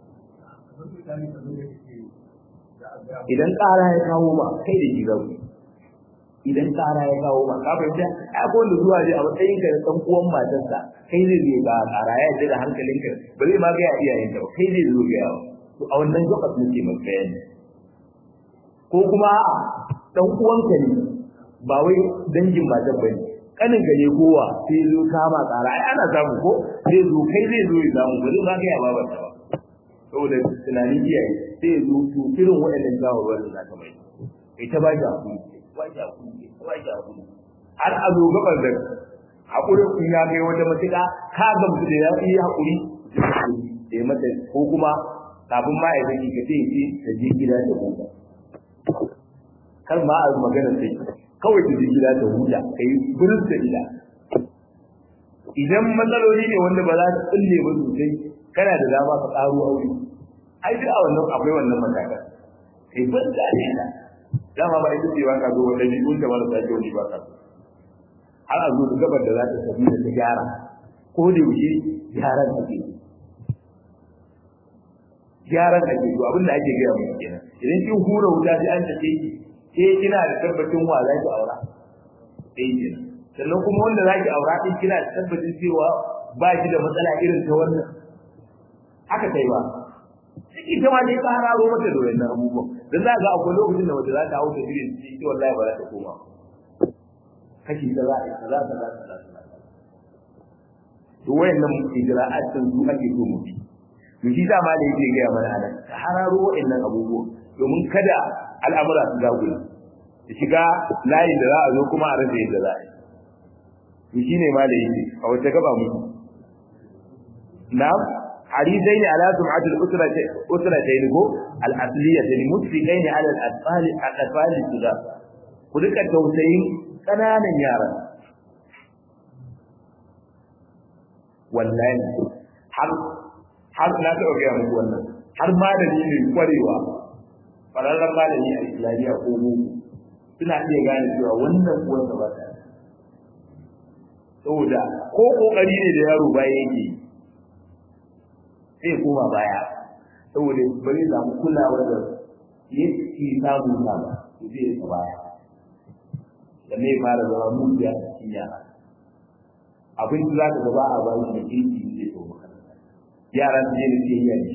idan ƙara ya kawo ba kai da shi zaku idan ƙara ya kawo ba ka fahimta ai ko da zuwa je a matsayin ka dan uwan matarsa kai zai je ba ƙara ya ji da hankalinka ba zai ma ga iyayen ka ba kai zai zo ga yawa to a wannan lokacin ke mai bayani ko kuma dan uwanka ne ba wai dangin matar bane kanin ka ne kowa sai zo kama ƙara ai ana samu ko zai zo kai zai zo ya samu ba zai ma ga yawa ba saboda tunanin iyaye sai zo to irin waɗannan shawarwarin da ka mai kai ta ba ki hakuri har a zo gabar da hakuri kun ya kai wata matuƙa ka gamsu da ya yi hakuri da ya mata ko kuma kafin ma ya zaki ka ce ta je gida da huta kar ma a magana sai kawai ta je gida da huta kai burin da ila idan matsaloli ne wanda ba za su tsulle ba sosai kana da dama ka ƙaro aure ai duk a wannan akwai wannan mataka kai ban da ne dama ba ita ce ba ka zo wanda bidun ta wala sai wani ba ka har a zo gabar da za ta tafi da gyara ko da yake gyaran ake to abin da ake gaya muku kenan idan kin hura wuta sai an tace ki ke kina da tabbacin wa za ki aura sai kenan sannan kuma wanda za ki aura din kina da tabbacin cewa ba ki da matsala irin ta wannan haka kai ba ciki ta ma dai ka hararo mata da wannan abubuwan dan za ga akwai lokacin da wata za ta hauka irin ciki wallahi ba za ta koma kashi da za a to wayannan ijra'at sun su ake so mu bi to shi da ma da yake ga mana anan ka hararo wayannan abubuwan domin kada al'amura su dagula da shiga layin da za a zo kuma a rasa yadda za a yi to shine ma da yake a wata gaba mu na'am حريصين على سمعة الأسرتين الأصلية المشفقين على الأطفال الصغار كلك التوسعين كنانا يارا والله har na taɓa gaya muku wannan har ma da ni ne kwarewa fararren malami a islamiyya ko mu suna iya gane cewa wannan kuwan ba ta saboda ko kokari ne da yaro baya yake sai koma baya saboda bari za mu kulawa da yake samu ba zai yi baya da mai fara zama mujiya a cikin yara abin da za ka gaba a bayan da kirki zai so makaranta yara su je da ke yi yanki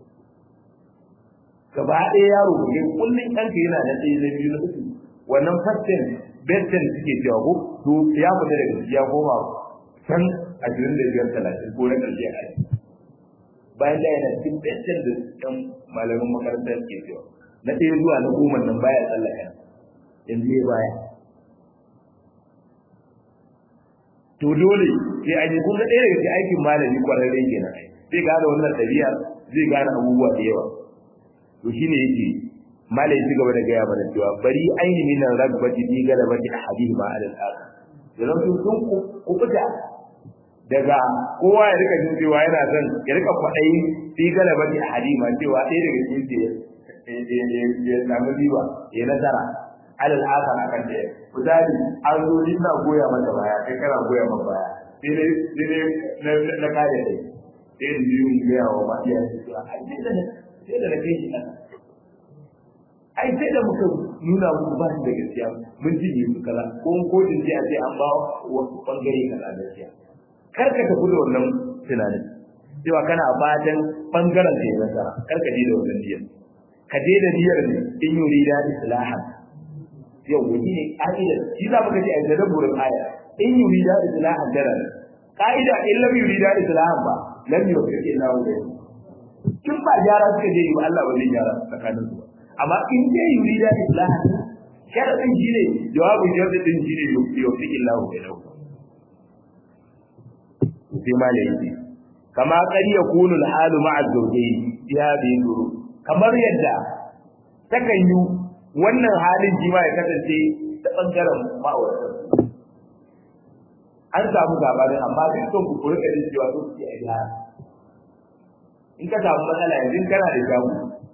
gaba ɗaya yaro ne kullum ɗanka yana da ɗaya na biyu na uku wannan fastin bestin suke cewa ko to ya fita daga ya koma can 25-30 ko na ƙarshe a bayan da yana cikin bestin da ɗan malamin makarantar ke cewa na ɗaya zuwa na goma nan baya tsallaka yanzu ya baya to dole sai an yi kun ga ɗaya daga cikin aikin malami kwararre kenan zai gane wannan ɗabi'a zai gane abubuwa da yawa to shine yake malai ya ci gaba da gaya mana cewa bari aini min ragbati bi galabati ahadihi ma al akhar yanzu sun kubuta daga kowa ya rika jin cewa yana son ya rika kwaɗayi bi galabati ahadihi ma cewa ɗaya daga cikin ya samu riba ya nasara al akhar akan da misali an zo ni na goya mata baya kai kana goya mata baya sai na kare dai sai in biyu in gaya wa ma iya cewa sai da rake shi nan ai sai da muka nuna muku ba shi da gaskiya mun ji ne kaza ko kotun ji a ce an ba wasu bangare kaza gaskiya kar ka tafi da wannan tunanin cewa kana fatan bangaren ka ya nasara kar ka je da wannan niyyar ka je da niyyar ne in yuri da islahan yau wani ne ka'idar shi za mu ga a tadabburin aya in yuri da islahan dara ka'ida in lam yuri da islahan ba lam yuri illa hu kin ba gyara suka je ba Allah ba zai gyara tsakanin su amma in dai yuri da islahan sharadin shi ne jawabin sharadin shi ne yuri illa hu sai malai yake kama qad yakunu al-halu ma'a zawjayn ya bi duru kamar yadda takan yi wannan halin jima ya kasance ta bangaren ma'aurata an samu gabanin amma dukkan ku kuri kadin cewa su ke a gyara in ka samu matsala yanzu kana da shago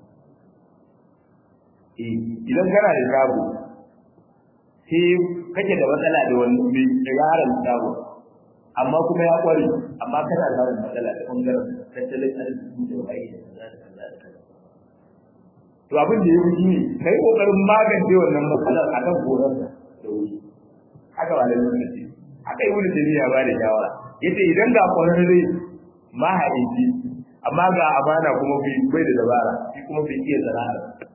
idan kana da shago sai kake da matsala da wani mai yaran shago amma kuma ya kware amma kana da matsala da bangaren tattalin arziki da waye da kaza da kaza to abin da ya fi ne kai kokarin magance wannan matsalar akan goran da wuri haka ba lalle ne ce haka yi wani tafiya ba da shawara yace idan ga kwararre mahaifi amma ga amana kuma bai da dabara shi kuma bai iya sana'a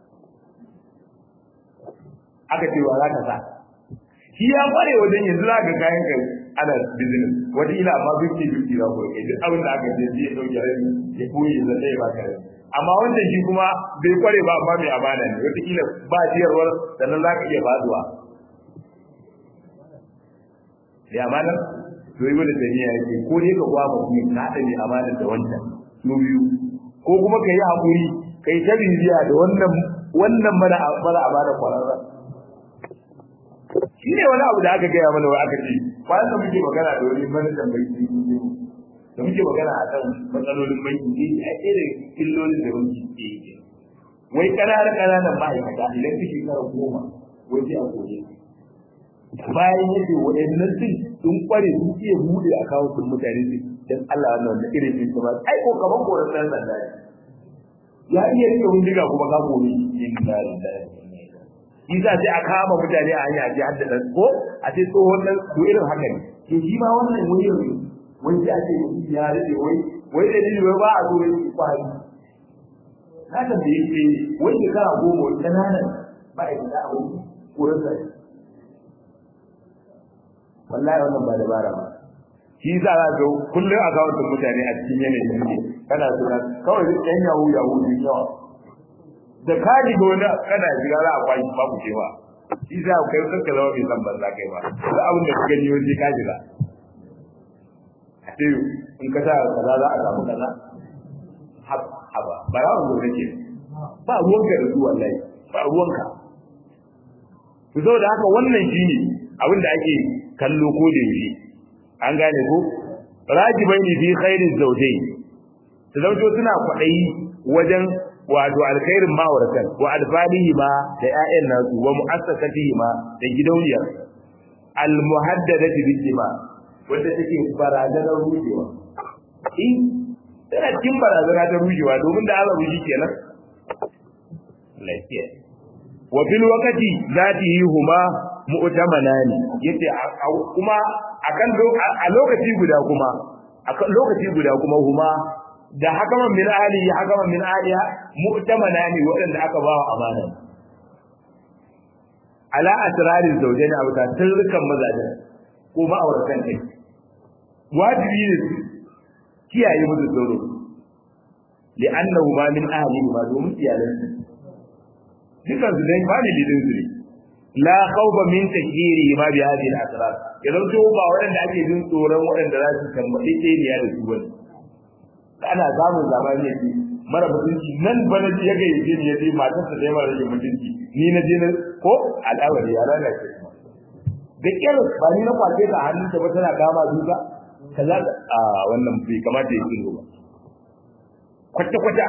aka ce wa za ka sa shi ya kware wajen yanzu za ka kayan ka ana business wata ila amma 50-50 za ku rike duk abin da aka ce zai dauke rabi ya koyi da zai ba ka rabi amma wanda shi kuma bai kware ba amma mai amana ne wata kila ba ciyarwar sannan za ka iya faduwa ya amana to yi wani tafiya yake ko dai ka kwa mutum ka haɗa mai amana da wancan su biyu ko kuma ka yi haƙuri ka yi ta bibiya da wannan mara amana kwararra shi ne wani abu da aka gaya mana wa aka ce bayan da muke magana da wani manajan banki da muke magana a kan matsalolin banki ne a ɗaya da illolin da banki ke yi wai ƙananan ma'aikata idan ka shekara 10 wai sai a koye bayan yake waɗannan sun kware sun iya buɗe a kawo sun mutane su don Allah wannan da irin sun kuma ai ko kaman koran ɗan sanda ya iya rike hundiga kuma ka koyi yin da shi za sai a kama mutane a hanya ji haddada ko a ce tsohon nan to irin haka ne to shi ma wannan wani sai a ce ya rike wai da ni ba a zo yi kwari haka da yake wai shekara 10 wani kananan ba a gida a wani kurin sa wallahi wannan ba dabara ba shi za a ga kullum a kawo mutane a cikin yanayin da muke kana tura kawai ɗan yahu ne yawa da ka ji ga wani kana shiga za a kwashi babu cewa shi za ku kai kanka zama mai san banza kai ba da abin da kuka niyo sai ka shiga sai in ka sa kaza za a samu kaza haba ba za mu nake ba ruwanka da su wallahi ba ruwanka to saboda haka wannan shine abin da ake kallo ko da yaushe an gane ko rajibaini fi khairi zawjayn to zawjo suna kwadayi wajen wato alkhairin ma'auratan wa alfalihi ma da ƴaƴan nasu wa mu'assasatihi ma da gidauniyar almuhaddadati bil jima wanda take barazanar rushewa tana cikin barazana ta rushewa domin da Allah rushi kenan lafiya wa fil waqti zatihi huma mu'tamanani yace kuma akan a lokaci guda kuma huma da hakaman min ahli hakaman min ahliha mu'tamanani wadanda aka ba wa amana ala asrarin zawjani aw ta sirrukan mazaje ko ma'auratan kai wajibi ne kiyaye musu tsoro li'annahu ma min ahli ma domin iyalan dukan su dai family din su ne la khawfa min tajiri ma bi hadhihi al-asrar idan to ba waɗanda ake jin tsoron waɗanda za su tambaye tseniya da su bane ana samun zamani ne mara mutunci nan bana ji ya gayyace ni yace matar sa da mara rage mutunci ni na je ko al'awari ya lalace da kyar ba ni na kwace ta hannun ta ba tana kama duka kaza a wannan bai kamata ya kiro ba kwata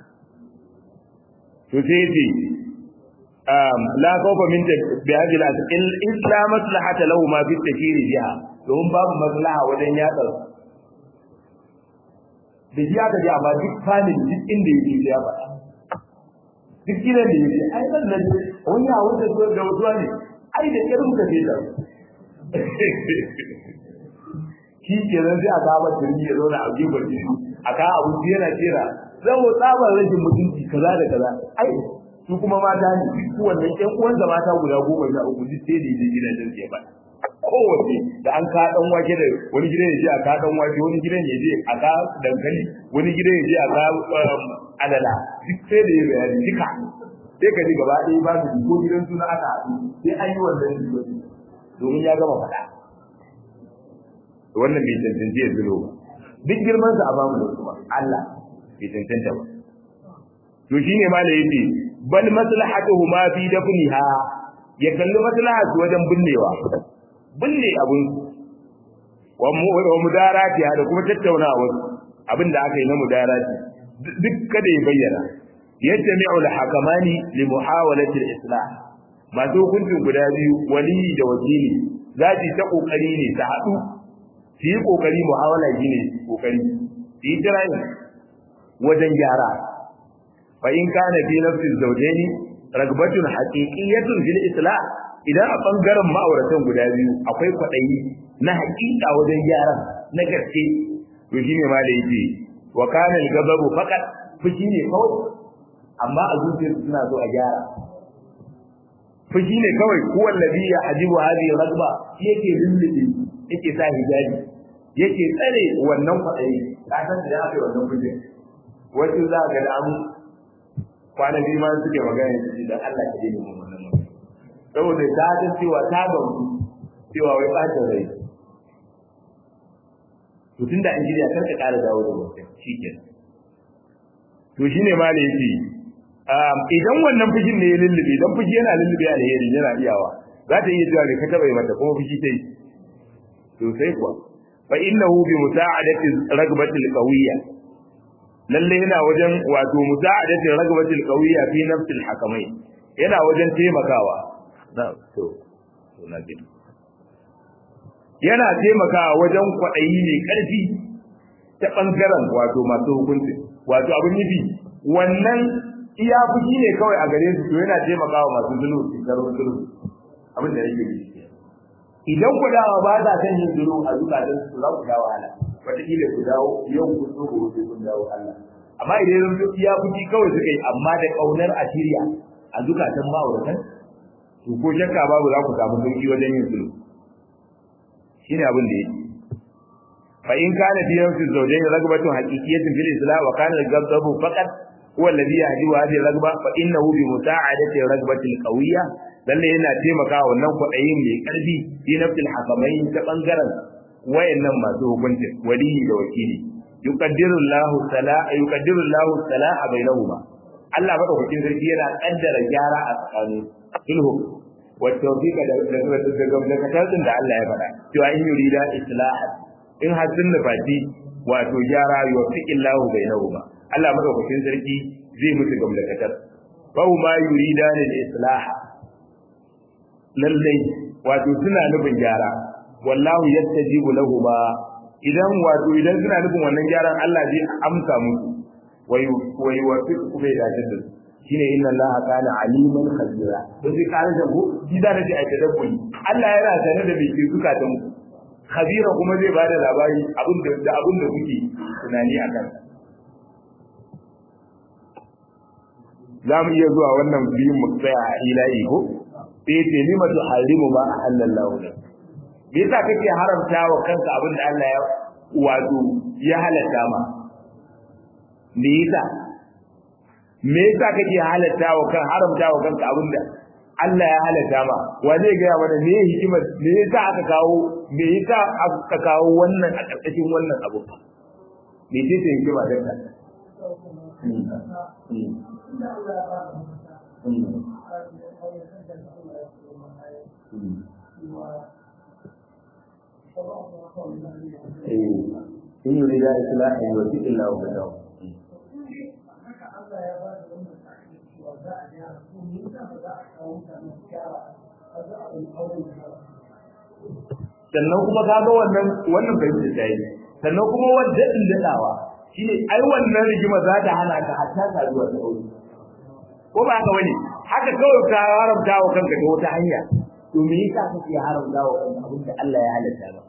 to sai yace la khawfa min bi hadhihi al illa maslahata lahu ma fi tafsir biha don babu maslaha wajen yatsar da shi aka ji amma duk fanin duk inda yake ya faɗa duk gidan da yake ai nan nan wani a wanda so da wato ne ai da irin ka ce da shi ke nan sai aka ba turmi ya zauna a gefen shi aka abu yana kera zan mu tsaba rashin mutunci kaza da kaza ai su kuma mata ne su wannan ƴan uwan da mata guda 13 duk sai da yake gidajen su ya faɗa kowace da an ka dan wake da wani gidan ya je a ka dan wake wani gidan ya je a ka dankali wani gidan ya je a ka alala duk sai da ya bayani duka sai ka ji gaba ɗaya ba su ko gidan suna aka haɗu sai an yi wannan domin ya gama faɗa wannan bai tantance ya zulo ba duk girman sa a bamu da kuma Allah bai tantance ba to shine ma da yace bal maslahatuhuma fi dafniha ya kalli maslahatu wajen binnewa binne abun wa mudarati da kuma tattaunawa abin da aka yi na mudarati duk kada ya bayyana yajma'u al-hakamani li muhawalati al-islah masu hukuncin guda biyu wali da wakili zaji ta kokari ne ta hadu su yi kokari muhawala ne kokari yi tirayi wajen gyara fa in kana fi nafsi zawjaini ragbatun haqiqiyyatun fil islah idan a bangaren ma'auratan guda biyu akwai kwadayi na haƙiƙa wajen gyaran na gaske to shine ma da yake wa kana al-ghadabu faqat fushi ne kawai amma a zuciyarsu suna so a gyara fushi ne kawai huwa alladhi yajibu hadhihi al-ghadba yake lullube yake sa hijabi yake tsare wannan kwadayi ka san da aka yi wannan fushi wato za ga da an kwana biyu ma suke magana shi dan Allah ya dade mu wannan saboda ta ta cewa ta ga cewa wai bacin rai to tunda an shirya kar ka ƙara dawo da mutum shikenan to shine ma da yake idan wannan fushin ne ya lullube dan fushi yana lullube alheri yana iyawa za ta iya cewa ne ka taba yi mata kuma fushi tai to sai kuwa fa innahu bi musa'adati ragbati alqawiyya lalle yana wajen wato musa'adati ragbati alqawiyya fi nafsi alhakamai yana wajen taimakawa yana taimakawa wajen kwaɗayi mai ƙarfi ta ɓangaren wato masu hukunci wato abin nufi wannan iya fushi ne kawai a gare su to yana taimakawa masu zulu zulu abin da yake yi idan ku dawo ba za ta yin zulu a zukatan su za ku dawo Allah wataƙila ku dawo yau ku so ku wuce kun dawo Allah amma idan sun iya fushi kawai suka yi amma da ƙaunar asiriya a zukatan ma'auratan to ko shakka babu za ku samu sauki wajen yin sulhu shine abin da yake fa in kana fi yanfi zawjayn ragbatun haqiqiyatin fil islam wa kana al-ghadabu faqat huwa alladhi yahdibu hadhihi ar-ragba fa innahu bi musa'adati ar-ragbati al-qawiyya lalle yana taimakawa wannan kwadayin mai karfi fi nafsil hakamain ta bangaren wayannan masu hukunci wali da wakili yuqaddiru Allahu salaha bainahuma Allah madaukakin sarki yana kaddara gyara a tsakanin sulhu wa tawfiqa da gamdakatar da Allah ya faɗa cewa in yurida islaha in hasin nufati wato gyara yuwaffiqillahu bainahuma Allah madaukakin sarki zai mutu gamdakatar fa ma yurida lil islaha lallai wato suna nufin gyara wallahu yastajibu lahuma idan suna nufin wannan gyaran Allah zai amsa musu wai wafi kuma ya dace da shine inna allaha kana aliman khabira to sai ka rage mu gida da ji aika dabboi Allah yana sanar da biki suka ta mu khabira kuma zai bada labari abin da kuke tunani akan zamu iya zuwa wannan biyin mu tsaya a ilahi ko sai ce ni matu harimu ma halallahu ne me yasa kake haramta wa kanka abin da Allah ya wato ya halatta ma me yasa me yasa kake halatta wa kan haramta wa kanka abinda Allah ya halatta ma wa zai ga mana me hikimar me yasa aka kawo wannan a karkashin wannan abu me ce ta hikima da ka in yuri da islahi wa fi illa wa badaw sannan kuma ka ga wannan fahimta ta yi sannan kuma wanda din dadawa shine ai wannan rigima za ta hana ka hatta saduwa da aure ko ba haka bane haka kawai ka haramta wa kanka ta wata hanya to me yasa kake haramta wa kanka abin da Allah ya halatta ba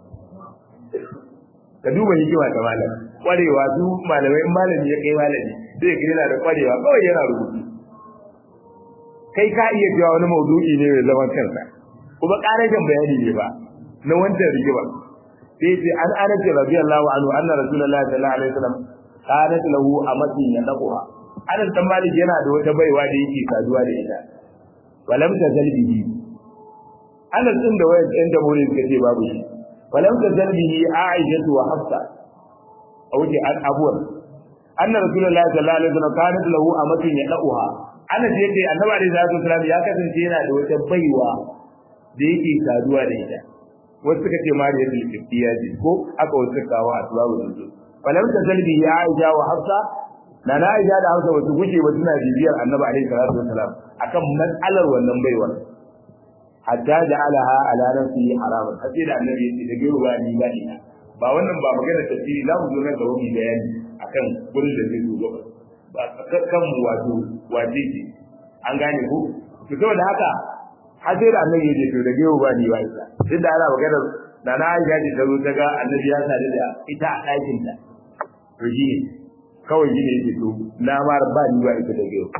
ka duba hikima ta malam kwarewa su malamai in malami ya kai malami zai ga yana da kwarewa kawai yana rubutu kai ka iya cewa wani maudu'i ne mai zaman kansa kuma ƙarashin bayani ne ba na wancan rigima sai ce an anas radiyallahu anhu anna rasulullahi sallallahu alaihi wasallam qalat lahu amatin yadaquha anas dan malik yana da wata baiwa da yake saduwa da ita walam tazalbihi anas din da wayan ɗan da murin kace babu shi walam tazalbihi aisha wa hafsa auke an abuwan anna rasulullahi sallallahu alaihi wasallam qalat lahu amatin yadaquha anas yace annabi alaihi wasallam ya kasance yana da wata baiwa da yake saduwa da ita wasu suka ce mariya bil kifiya ce ko aka wasu kawo a tuwawu da su falam ta zalbi ya aisha wa hafsa na aisha da hafsa wasu guje ba suna bibiyar annabi alaihi salatu wasalam akan mas'alar wannan baiwar hatta ja'alaha ala nafsi haraman sai da annabi yace da gaiwa ni ba ina ba wannan ba magana tafsiri za mu zo nan gaba mu bayani akan gurin da zai zo gaba ba kan wato wajibi an gane ku to saboda haka har sai da annabi ya ce to da gaiwa ba ni ba ina duk da ana magana da na Aisha ce ta zo ta ga annabi ya sadu da ita a ɗakin ta to shi kawai shi ne yake to na ma ba ni ba ita da gaiwa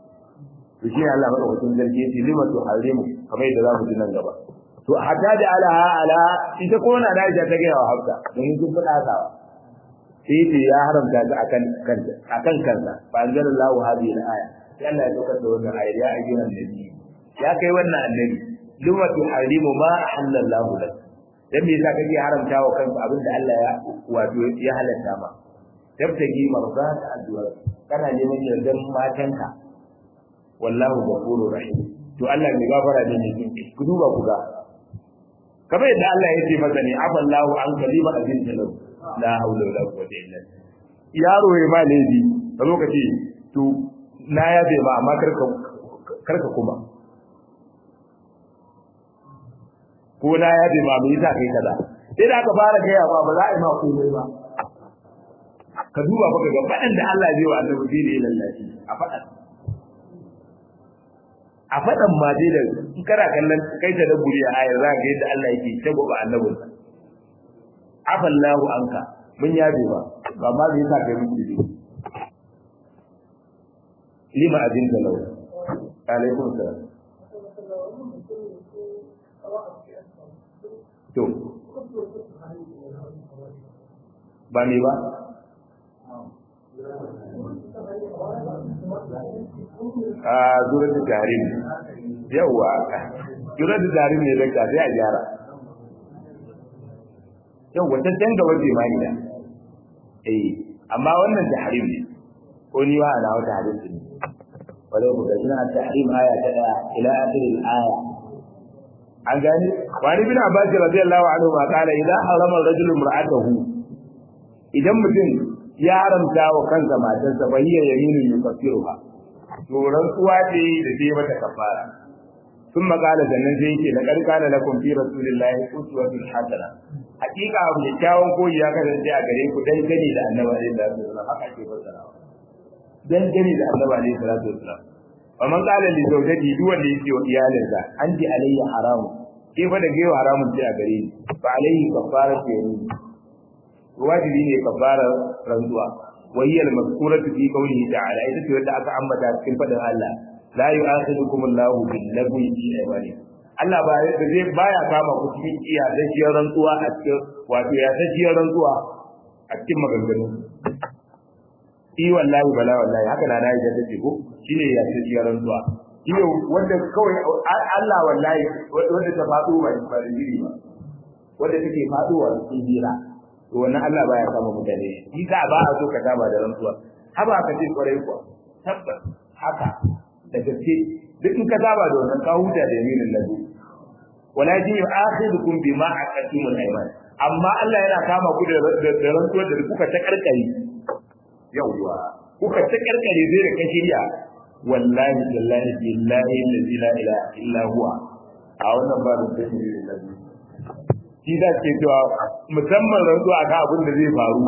to shi Allah madaukakin sarki yace limatu harimu kamar yadda za mu ji nan gaba to hatta da ala ita ko na da Aisha ta ga wa Hafsa domin sun fada sawa sai ce ya haramta ta akan kansa fa anzalallahu hadhihi al-aya sai Allah ya saukar da wannan ayar ya ayyuhan nabi ya kai wannan annabi limatu harimu ma halallahu lak dan me yasa kake haramta wa kanka abinda Allah ya wato ya halatta ma tabtagi marzat addu'a kana neman yardan matanka wallahu ghafurur rahim to Allah mai gafara ne mai jinki ku duba ku ga kamar yadda Allah ya ce masa ne afallahu an kalima azin talau la haula wala quwwata illa billah yaro ya ma laifi a lokaci to na yabe ma amma karka kuma ko na yabe ma me yasa kai kaza sai da aka fara gaya ma ba za a yi ma komai ba ka duba baka ga fadan da Allah zai wa annabi dai lallashi a fadan ma dai da kana kallon kai ta dabburi a ayar za ka yadda Allah yake tabo ba annabin sa afallahu anka mun yabe ba amma me yasa kai mun ji lima azin da lawa alaikum salam to ba me ba zurar da jarin yawa zurar da jarin ne da ka sai a gyara yawa ta tanga waje ma ina amma wannan tahrim ne ko ni wa ana wata hadisi ne wala ku ga ina tahrim aya ta da ila akhir al-aya an gani wani bin Abbas radiyallahu anhu ma kana idan harama rajulun mar'atahu idan mutum ya haramta wa kansa matarsa fa hiya yaminu yukaffiruha to rantsuwa ce da sai mata kafara sun magana sannan sai yake da karkana lakum fi rasulillahi uswatun hasana hakika abu da kyawun koyi ya kasance a gare ku dan gani da annabi alaihi salatu wasallam haka ake fassara dan gani da annabi alaihi salatu wasallam amma qala li zawjati duk wanda yake wa iyalinsa anti alayya haramu ke fa da gaiwa haramun ce a gare ni fa alayhi kafaratu yamin wajibi ne kafara rantsuwa wa hiya al-mazkuratu fi qawlihi ta'ala ita ce wanda aka ambata cikin fadin Allah la yu'akhidukum Allahu bil lagwi fi aymanikum Allah ba zai baya kama ku cikin iyadajiyar rantsuwa a cikin wato iyadajiyar rantsuwa a cikin maganganu wallahi bala wallahi haka na dai da take ko shine ya ce ya rantsuwa shine wanda kawai Allah wallahi wanda ta fado ba jiri ba wanda take faduwa cikin jira to wannan Allah baya kama mutane shi ka ba a so ka saba da rantsuwa haba ka ce kwarai kuwa tabbas haka da gaske duk in ka saba da wannan ka huta da yaminin lazu walakin yu'akhidukum bima aqatumul ayman amma Allah yana kama ku da rantsuwar da kuka ta karkare yawwa kuka ta karkare zai da kashiriya wallahi billahi billahi la ilaha illa huwa a wannan babu yaminin lazu shi da ke cewa musamman rantsuwa akan abin da zai faru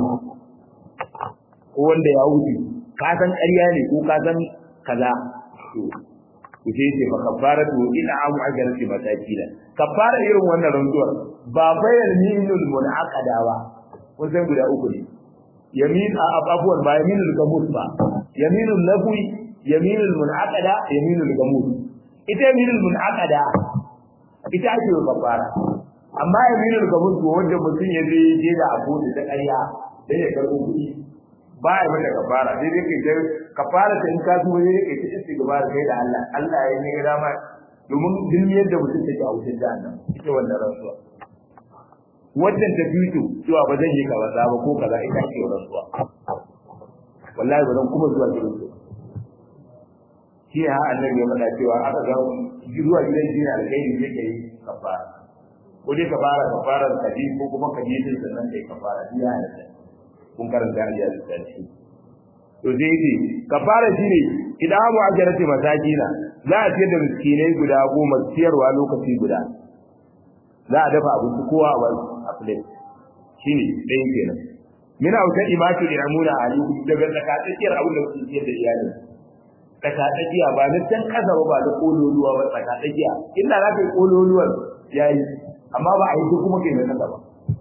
ko wanda ya wuce ka san ƙarya ne ko ka san kaza to ku ce ce fa kafaratu ila amu ajarati matakila kafara irin wannan rantsuwar ba bayar minul munaqada ba kun san guda uku ne yamin abuwan ba yaminul gamus ba yaminul nafwi yaminul munaqada yaminul gamus ita yaminul munaqada ita ake kafara amma yaminul gamus wanda mutum ya je da abu da ƙarya sai ya karɓo kuɗi ba ya mata kafara sai dai kai kafara ta in ka zo ne kai ta istighfar kai da Allah Allah ya ne dama domin din yadda mutum take a wucin jahannam ita wannan rantsuwa wannan ta fito cewa ba zan yi kaza ba ko kaza ita ce rantsuwa wallahi ba zan kuma zuwa gidan su shi ya annabi ya faɗa cewa aka ga zuwa gidan shi na alkhairi yake yi kafara ko dai kafara kaji ko kuma kaji din sannan kai kafara ya halatta kun karanta ya lissafi to sai dai kafara shine idan mu ajarati masakina za a ciyar da miskinai guda 10 ciyarwa lokaci guda za a dafa abinci kowa a plate shine ɗayan kenan mina wuta imatu da amuna ali daga tsakatsakiyar abin da kuke ciyar da iyalin tsakatsakiya ba na can kasa ba da kololuwa ba tsakatsakiya illa za ka yi kololuwar yayi amma ba a yi kuma kai na kasa ba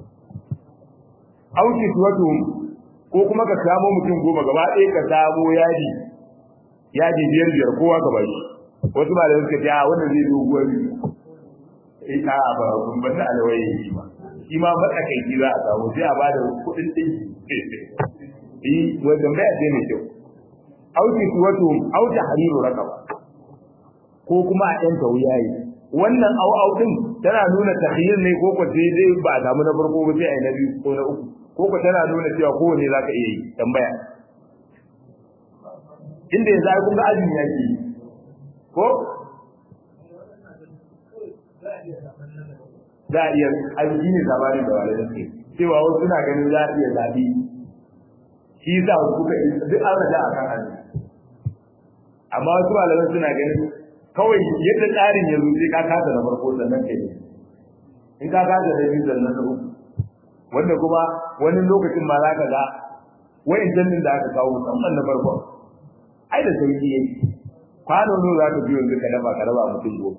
auki wato ko kuma ka samo mutum 10 gaba ɗaya ka samo yaji biyar kowa ka bashi wasu ba da suka ce a wannan zai doguwar a ba kun ban da alwaye shi ba shi ma matsakaici za a samu sai a bada kuɗin ɗinki wanda bai a ne kyau auki wato auta hariru rakaba ko kuma a ɗan tauyayi wannan au din tana nuna takhir ne ko ko sai dai ba a samu na farko ba sai a yi na biyu ko na uku ko ko tana nuna cewa kowane za ka iya yi tambaya inda yanzu ai kun ga azumi yake ko za a iya azumi ne sabani da wale da ke cewa wasu suna ganin za a iya zabi shi yasa wasu kuka duk an raja a kan azumi amma wasu malaman suna ganin kawai yadda tsarin yanzu sai ka kasa na farko sannan kai ne in ka kasa da biyu sannan na uku wanda kuma wani lokacin ma za ka ga wa'in jannin da aka kawo musamman na farkon ai da sauki yake kwano ne za ka biyo yanzu ka dafa ka raba mutum goma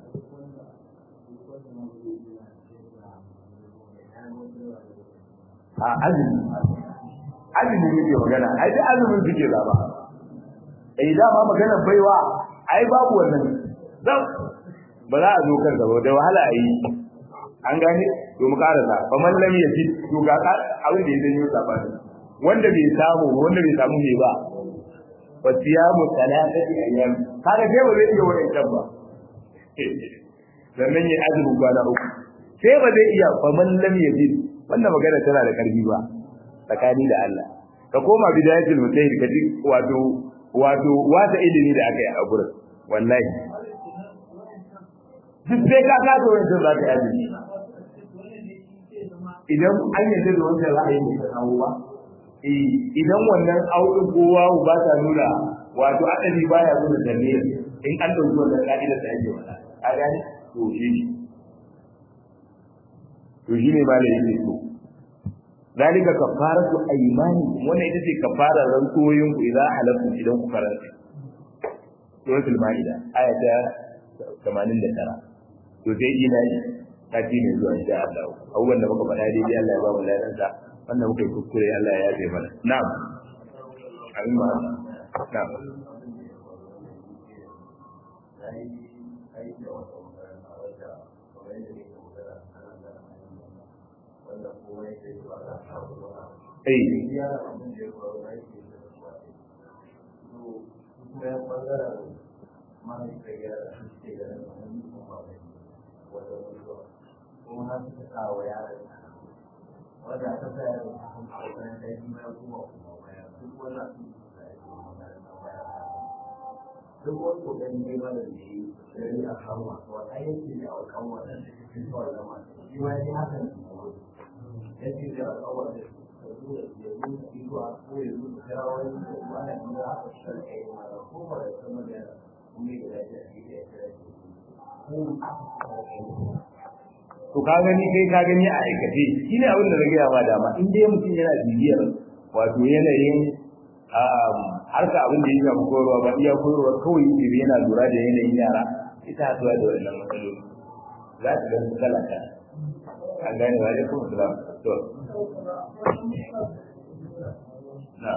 a azumi yake magana ai da azumin suke zaba dama maganar baiwa ai babu wannan ba za a zo kan gaba da wahala a yi an gane to mu karasa fa man lam yajid to ga abin da ya zanyo sabani wanda bai samu me ba wa siyamu salatati ayyam kaga sai ba zai iya wannan tabba sannan ya azumi kwana uku sai ba zai iya fa man lam yajid wannan magana tana da karfi ba tsakani da Allah ka koma bidayatul mutahhid ka ji wato wata ilimi da aka yi a gurin wallahi duk sai ka kaso wancan za ka yi idan an yarda da wancan ra'ayi ne ka kawo ba idan wannan auɗin kowa ba ta nuna wato adali baya nuna dalil in an dauki wannan ka'idar da ake wada ka gani to shi ne ba da yake so zalika kafaratu aymani wannan ita ce kafarar rantsoyin ku idan halaftu idan ku karanta suratul maida aya ta 89 to sai ina sati ne zuwa insha Allah abubuwan da muka faɗa daidai Allah ya ba mu ladansa wannan muka yi kuskure Allah ya yafe mana na'am amin ma na'am kuma ya ɓangaren mahaifiyar su ke ganin wani kuma bai wata mutuwa kuma har suka sa wa yaran wanda aka sa yaran a makaranta shi ma ya kuma baya duk wannan su da ake makaranta baya duk wani kokarin ne ma da ne sai a kan wasu wata yake da aukan waɗanda suke kawai zama shi ma ya haka ne yake da alƙawar da su to ka gani kai ka gani a aikace shine abin da rage ma dama in dai mutum yana bibiyar wato yanayin harka abin da ya shafi koyarwa ba iya koyarwa kawai yake yana lura da yanayin yara ita hatuwa da wannan matsaloli za ta ga su talaka an gane wa alaikum salam to na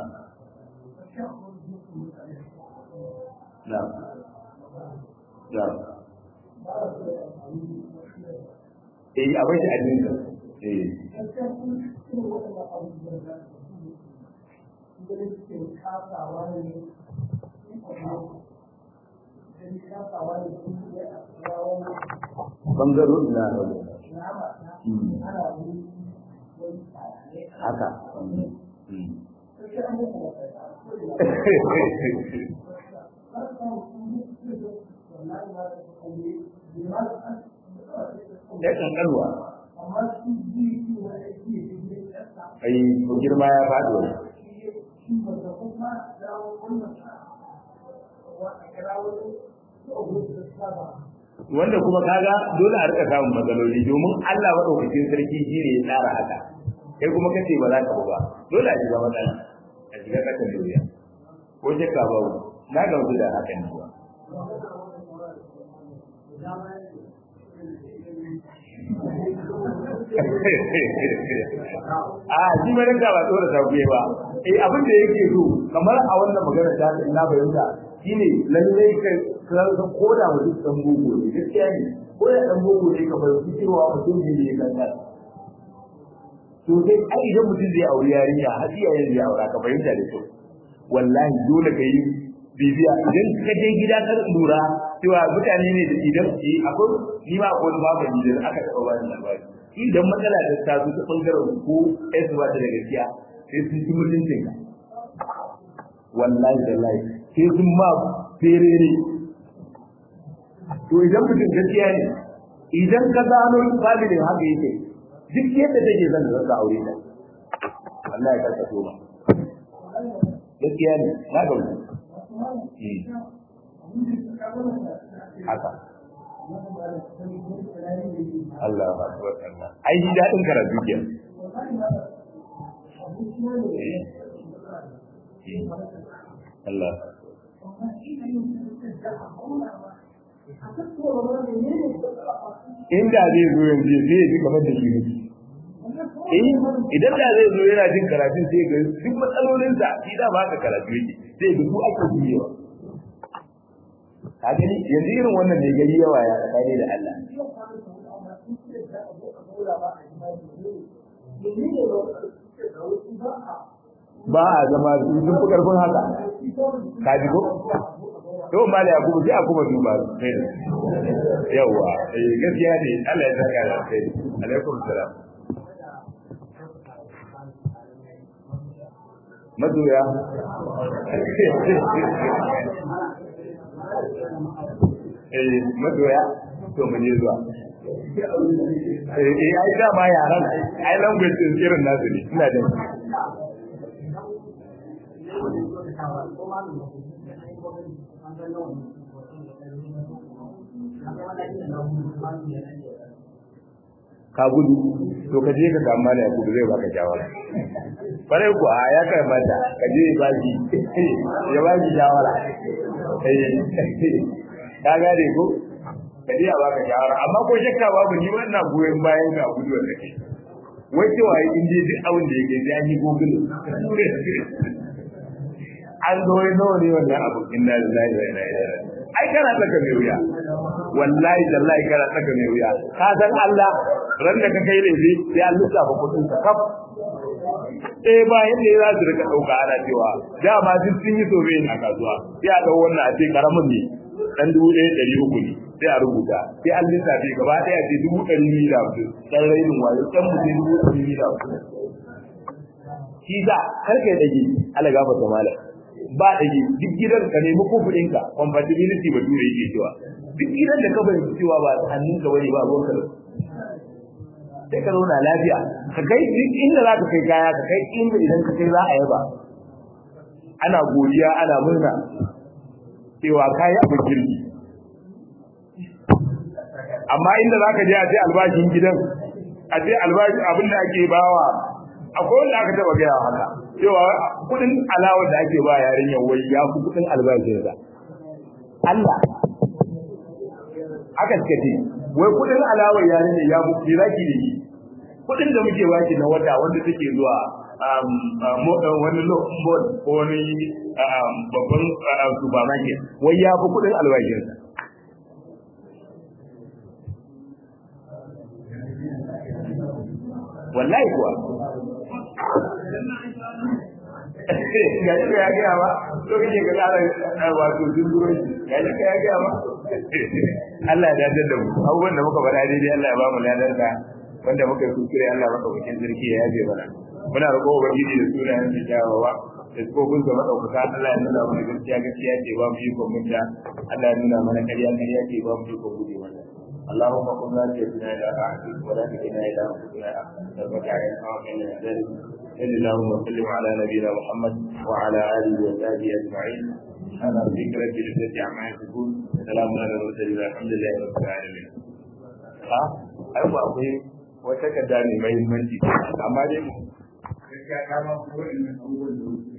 na na abin shi abin da bangaro na haka ya kankarwa ai girma ya faɗo wanda kuma kaga dole a rika samun matsaloli domin Allah madaukakin sarki shi ne ya tsara haka kai kuma kace ba za ka ba dole a shiga matsala a shiga kasan duniya ko shakka ba na ga wasu da hakan ne shi ma rinka ba tsora sauke ba abin da yake so kamar a wannan magana ta ina bayyana shine lallai kai kan koda mutum dan boko ne gaskiya ne ko da dan boko ne ka bayyana cewa mutum ne ya kanta to dai ai idan mutum zai aure yarinya har iyayen zai aura ka bayyana da kyau wallahi dole ka yi bibiya idan ka je gida ka lura cewa mutane ne da idan akwai ni ma akwai babu ni da aka taba bani labari idan matsala ta taso ta bangaren ko su ba ta da gaskiya sai sun ci mutuncin ka wallahi sai sun ma ferere to idan mutum gaskiya ne idan ka gano familin haka yake duk yadda take zan zaka aure ta wallahi ka taso ba gaskiya ne na ga haka Allah ba su wasanna ai ji daɗin karatu ke Allah inda zai zo yanzu zai ji kamar da shi idan da zai zo yana jin karatun sai ga duk matsalolinsa shi da ba ka karatu yake sai ga su ake biyewa ka gani yanzu irin wannan ne gari yawa ya tsakani da Allah ba a zama sun fi karfin haka ka ji ko to mali ya kuma sai a kuma duba sai yawa gaskiya ne Allah ya saka da sai alaikum salam madoya madoya to mun yi zuwa ai dama yaran ai language din irin nasu ne ina da ka gudu to ka je ka samu mala ya gudu zai baka shawara bare ku a ya kai mata ka je ba shi ya ba shi shawara ka gane ko ka je a baka shawara amma ko shakka babu ni wannan goyen bayan ka gudu wanda ke wai cewa in dai duk abin da yake sai an yi gogulu an zo wai nawa ne wannan abu inna lillahi wa inna ilaihi raji'un ai kana saka mai wuya wallahi tallahi kana saka mai wuya ka san Allah ran da ka kai laifi sai an lissafa kuɗin ka kaf ba yadda za su rika ɗauka ana cewa dama duk sun yi sobe a kasuwa sai a ɗau wannan a ce karamin ne dan 1,300 ne sai a rubuta sai an lissafe gaba ɗaya ce 250 dan rainin wayo dan mutum 250 shi za kar kai dage Allah gaba ta mala ba dage duk gidan ka nemi kufudin ka compatibility ba dure yake cewa duk gidan da ka bayyana cewa ba hannun ka bane ba ruwan ka sai ka zauna lafiya ka kai duk inda za ka kai kaya ka kai inda idan ka kai za a yaba ana godiya ana murna cewa kai abin kirki amma inda za ka je a ce albashin gidan a ce albashi abin da ake bawa akwai wanda aka taba gaya haka cewa kudin alawa da ake ba yarinyar wai ya fi kudin albashin sa Allah aka ce wai kudin alawa yarinyar ya fi zaki da shi kudin da muke baki na wata wanda take zuwa wani lokacin ko wani babban supermarket wai ya fi kudin albashin sa wallahi kuwa ga shi ya gaya ba to kake ga tsara wato dinduro shi ga shi ya gaya ba Allah ya dace da mu abubuwan da muka faɗa daidai Allah ya ba mu ladan sa wanda muka yi kuskure Allah maka bakin sarki ya yabe mana muna roƙo ubangiji da sunayen sa kyawawa da tsofin sa madaukaka Allah ya nuna mana gaskiya gaskiya ce ba mu yi komunta Allah ya nuna mana ƙarya ƙarya ce ba mu yi komunta mana اللهم قم لا تجدنا الى احدك ولا تجدنا الى انفسنا تربك على الحاكم من ذلك صلى الله وسلم على نبينا محمد وعلى اله وصحبه اجمعين سبحان ربك رب العزه عما يصفون سلام على المرسلين الحمد لله رب العالمين ايوه akwai wata kadda ne mai muhimmanci amma dai gaskiya ka ba ko in abubuwan da